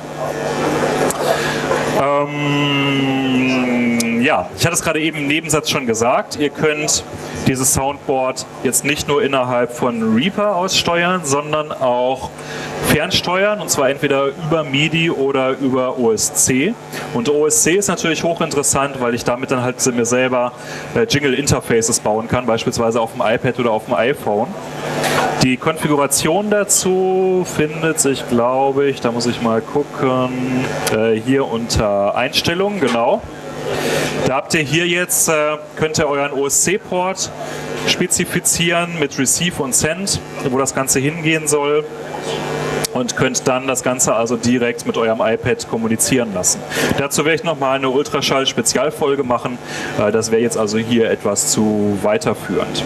Speaker 2: Ähm, ja, ich hatte es gerade eben im Nebensatz schon gesagt, ihr könnt dieses Soundboard jetzt nicht nur innerhalb von Reaper aussteuern, sondern auch fernsteuern, und zwar entweder über MIDI oder über O S C. Und O S C ist natürlich hochinteressant, weil ich damit dann halt mir selber äh, Jingle-Interfaces bauen kann, beispielsweise auf dem iPad oder auf dem iPhone. Die Konfiguration dazu findet sich, glaube ich, da muss ich mal gucken, äh, hier unter Einstellungen, genau. Da habt ihr hier jetzt, äh, könnt ihr euren O S C-Port spezifizieren mit Receive und Send, wo das Ganze hingehen soll. Und könnt dann das Ganze also direkt mit eurem iPad kommunizieren lassen. Dazu werde ich nochmal eine Ultraschall-Spezialfolge machen. Äh, das wäre jetzt also hier etwas zu weiterführend.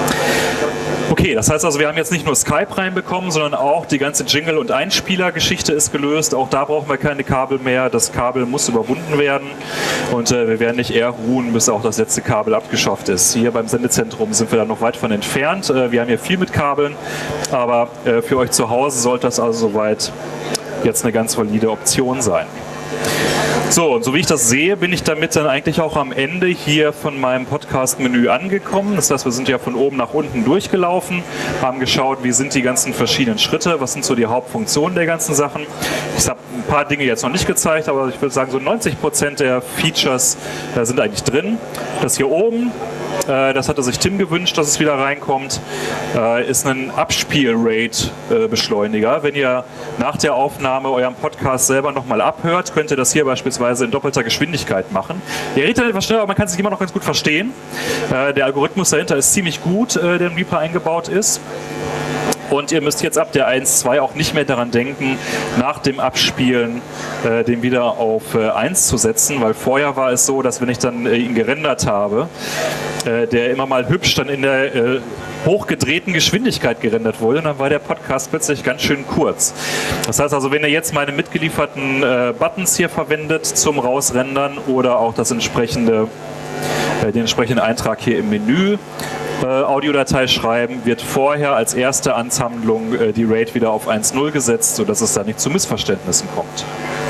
Speaker 2: Okay, das heißt also, wir haben jetzt nicht nur Skype reinbekommen, sondern auch die ganze Jingle- und Einspieler-Geschichte ist gelöst. Auch da brauchen wir keine Kabel mehr. Das Kabel muss überwunden werden und äh, wir werden nicht eher ruhen, bis auch das letzte Kabel abgeschafft ist. Hier beim Sendezentrum sind wir da noch weit von entfernt. Äh, wir haben hier viel mit Kabeln, aber äh, für euch zu Hause sollte das also soweit jetzt eine ganz valide Option sein. So, und so wie ich das sehe, bin ich damit dann eigentlich auch am Ende hier von meinem Podcast-Menü angekommen. Das heißt, wir sind ja von oben nach unten durchgelaufen, haben geschaut, wie sind die ganzen verschiedenen Schritte, was sind so die Hauptfunktionen der ganzen Sachen. Ich habe ein paar Dinge jetzt noch nicht gezeigt, aber ich würde sagen, so neunzig Prozent der Features äh, sind eigentlich drin. Das hier oben, äh, das hatte sich Tim gewünscht, dass es wieder reinkommt, äh, ist ein Abspiel-Rate-Beschleuniger. Wenn ihr nach der Aufnahme euren Podcast selber nochmal abhört, könnt ihr das hier beispielsweise in doppelter Geschwindigkeit machen. Der redet dann etwas schneller, aber man kann sich immer noch ganz gut verstehen. Äh, der Algorithmus dahinter ist ziemlich gut, äh, der im Reaper eingebaut ist. Und ihr müsst jetzt ab der eins Punkt zwei auch nicht mehr daran denken, nach dem Abspielen äh, den wieder auf äh, eins zu setzen, weil vorher war es so, dass wenn ich dann äh, ihn gerendert habe, äh, der immer mal hübsch dann in der äh, hochgedrehten Geschwindigkeit gerendert wurde, und dann war der Podcast plötzlich ganz schön kurz. Das heißt also, wenn ihr jetzt meine mitgelieferten äh, Buttons hier verwendet zum Rausrendern oder auch das entsprechende, äh, den entsprechenden Eintrag hier im Menü, Äh, Audiodatei schreiben, wird vorher als erste Ansammlung äh, die Rate wieder auf eins Punkt null gesetzt, sodass es da nicht zu Missverständnissen kommt.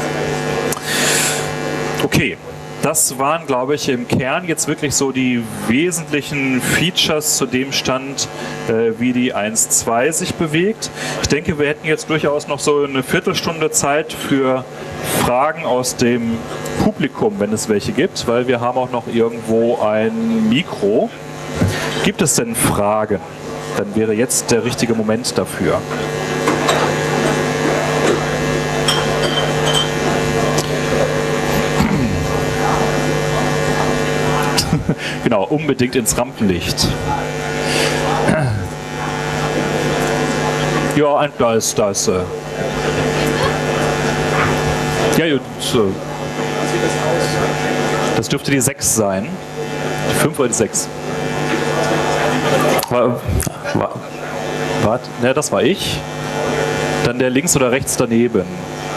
Speaker 2: Okay, das waren, glaube ich, im Kern jetzt wirklich so die wesentlichen Features zu dem Stand, äh, wie die eins Punkt zwei sich bewegt. Ich denke, wir hätten jetzt durchaus noch so eine Viertelstunde Zeit für Fragen aus dem Publikum, wenn es welche gibt, weil wir haben auch noch irgendwo ein Mikro. Gibt es denn Fragen? Dann wäre jetzt der richtige Moment dafür. Genau, unbedingt ins Rampenlicht. Ja, ein, da ist, da ist. Äh ja, das, äh das dürfte die sechs sein. Die fünf oder die sechs. War, war, war, ne, das war ich. Dann der links oder rechts daneben.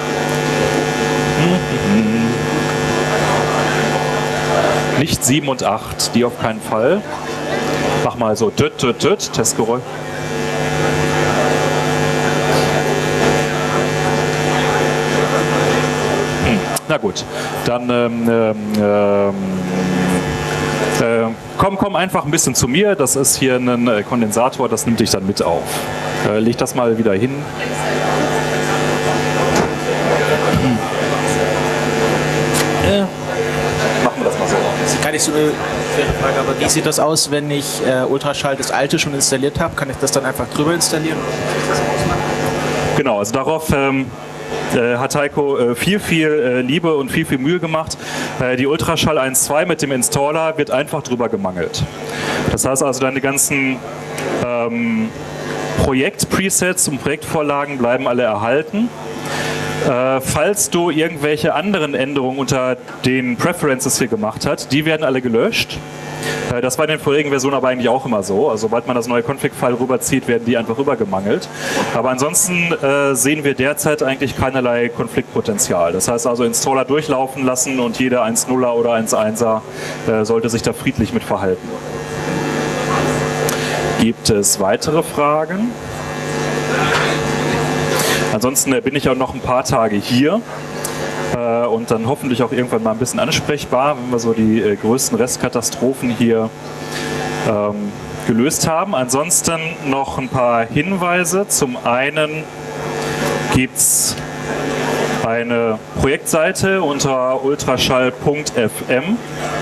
Speaker 2: Nicht sieben und acht, die auf keinen Fall. Mach mal so, tüt, tüt, tüt, Testgeräusch. Na gut, dann ähm, ähm, äh, komm, komm einfach ein bisschen zu mir. Das ist hier ein äh, Kondensator, das nimmt dich dann mit auf. Äh, leg das mal wieder hin. Hm. Äh, machen wir das mal so.
Speaker 4: Das ist gar nicht so eine faire Frage, aber wie sieht das aus, wenn ich äh, Ultraschall das alte schon installiert habe? Kann ich das dann einfach drüber installieren?
Speaker 2: Genau, also darauf ähm, äh, hat Heiko äh, viel, viel äh, Liebe und viel, viel Mühe gemacht. Äh, die Ultraschall eins Punkt zwei mit dem Installer wird einfach drüber gemangelt. Das heißt also, deine ganzen ähm, Projekt-Presets und Projektvorlagen bleiben alle erhalten. Äh, falls du irgendwelche anderen Änderungen unter den Preferences hier gemacht hast, die werden alle gelöscht. Äh, das war in den vorigen Versionen aber eigentlich auch immer so. Also sobald man das neue Config-File rüberzieht, werden die einfach rübergemangelt. Aber ansonsten äh, sehen wir derzeit eigentlich keinerlei Konfliktpotenzial. Das heißt also Installer durchlaufen lassen und jeder eins Punkt nuller oder eins Punkt einser äh, sollte sich da friedlich mit verhalten. Gibt es weitere Fragen? Ansonsten bin ich auch noch ein paar Tage hier äh, und dann hoffentlich auch irgendwann mal ein bisschen ansprechbar, wenn wir so die äh, größten Restkatastrophen hier ähm, gelöst haben. Ansonsten noch ein paar Hinweise. Zum einen gibt es eine Projektseite unter ultraschall punkt f m.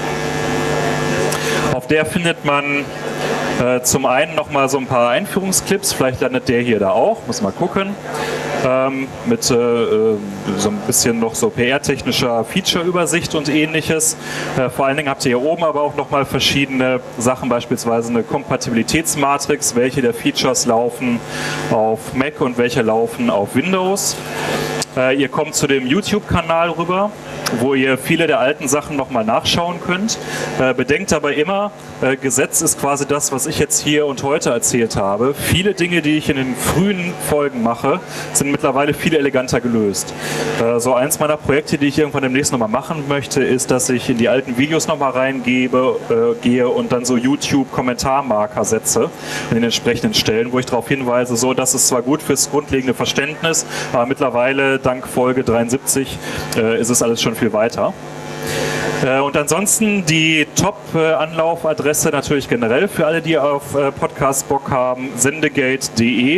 Speaker 2: Auf der findet man äh, zum einen noch mal so ein paar Einführungsclips. Vielleicht landet der hier da auch. Muss mal gucken. Ähm, mit äh, so ein bisschen noch so P R-technischer Feature-Übersicht und ähnliches. Äh, vor allen Dingen habt ihr hier oben aber auch nochmal verschiedene Sachen, beispielsweise eine Kompatibilitätsmatrix, welche der Features laufen auf Mac und welche laufen auf Windows. Äh, ihr kommt zu dem YouTube-Kanal rüber, wo ihr viele der alten Sachen nochmal nachschauen könnt. Äh, bedenkt aber immer, äh, Gesetz ist quasi das, was ich jetzt hier und heute erzählt habe. Viele Dinge, die ich in den frühen Folgen mache, sind mittlerweile viel eleganter gelöst. Äh, so eins meiner Projekte, die ich irgendwann demnächst nochmal machen möchte, ist, dass ich in die alten Videos nochmal reingebe, äh, gehe und dann so YouTube-Kommentarmarker setze in den entsprechenden Stellen, wo ich darauf hinweise, so, das ist zwar gut fürs grundlegende Verständnis, aber mittlerweile, dank Folge dreiundsiebzig, äh, ist es alles schon viel weiter. Äh, und ansonsten die Top-Anlaufadresse natürlich generell für alle, die auf äh, Podcast Bock haben, sendegate punkt de.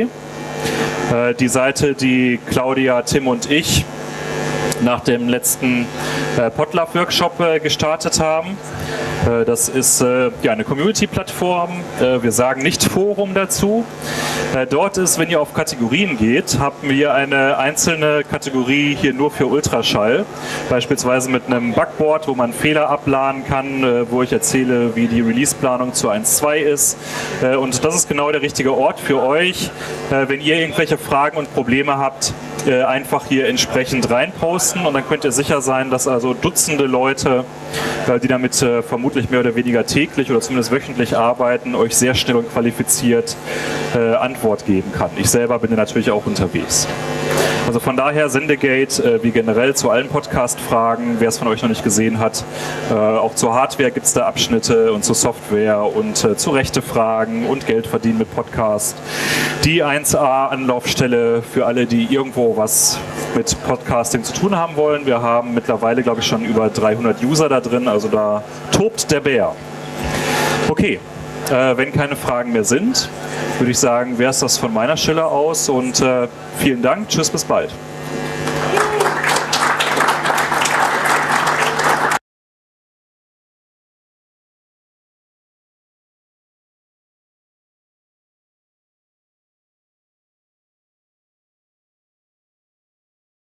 Speaker 2: Äh, die Seite, die Claudia, Tim und ich nach dem letzten äh, Podlove-Workshop äh, gestartet haben. Äh, das ist äh, ja, eine Community-Plattform. Äh, wir sagen nicht Forum dazu. Äh, dort ist, wenn ihr auf Kategorien geht, haben wir eine einzelne Kategorie hier nur für Ultraschall. Beispielsweise mit einem Bugboard, wo man Fehler abladen kann, äh, wo ich erzähle, wie die Release-Planung zu eins Punkt zwei ist. Äh, und das ist genau der richtige Ort für euch, äh, wenn ihr irgendwelche Fragen und Probleme habt, äh, einfach hier entsprechend reinposten. Und dann könnt ihr sicher sein, dass also Dutzende Leute, äh, die damit äh, vermutlich mehr oder weniger täglich oder zumindest wöchentlich arbeiten, euch sehr schnell und qualifiziert äh, Antwort geben kann. Ich selber bin natürlich auch unterwegs. Also von daher Sendegate, äh, wie generell zu allen Podcast-Fragen, wer es von euch noch nicht gesehen hat. Äh, auch zur Hardware gibt es da Abschnitte und zur Software und äh, zu Rechte-Fragen und Geld verdienen mit Podcast. Die eins A-Anlaufstelle für alle, die irgendwo was mit Podcasting zu tun haben wollen. Wir haben mittlerweile, glaube ich, schon über dreihundert User da drin, also da tobt der Bär. Okay, äh, wenn keine Fragen mehr sind, würde ich sagen, wäre es das von meiner Stelle aus und äh, vielen Dank, tschüss, bis bald.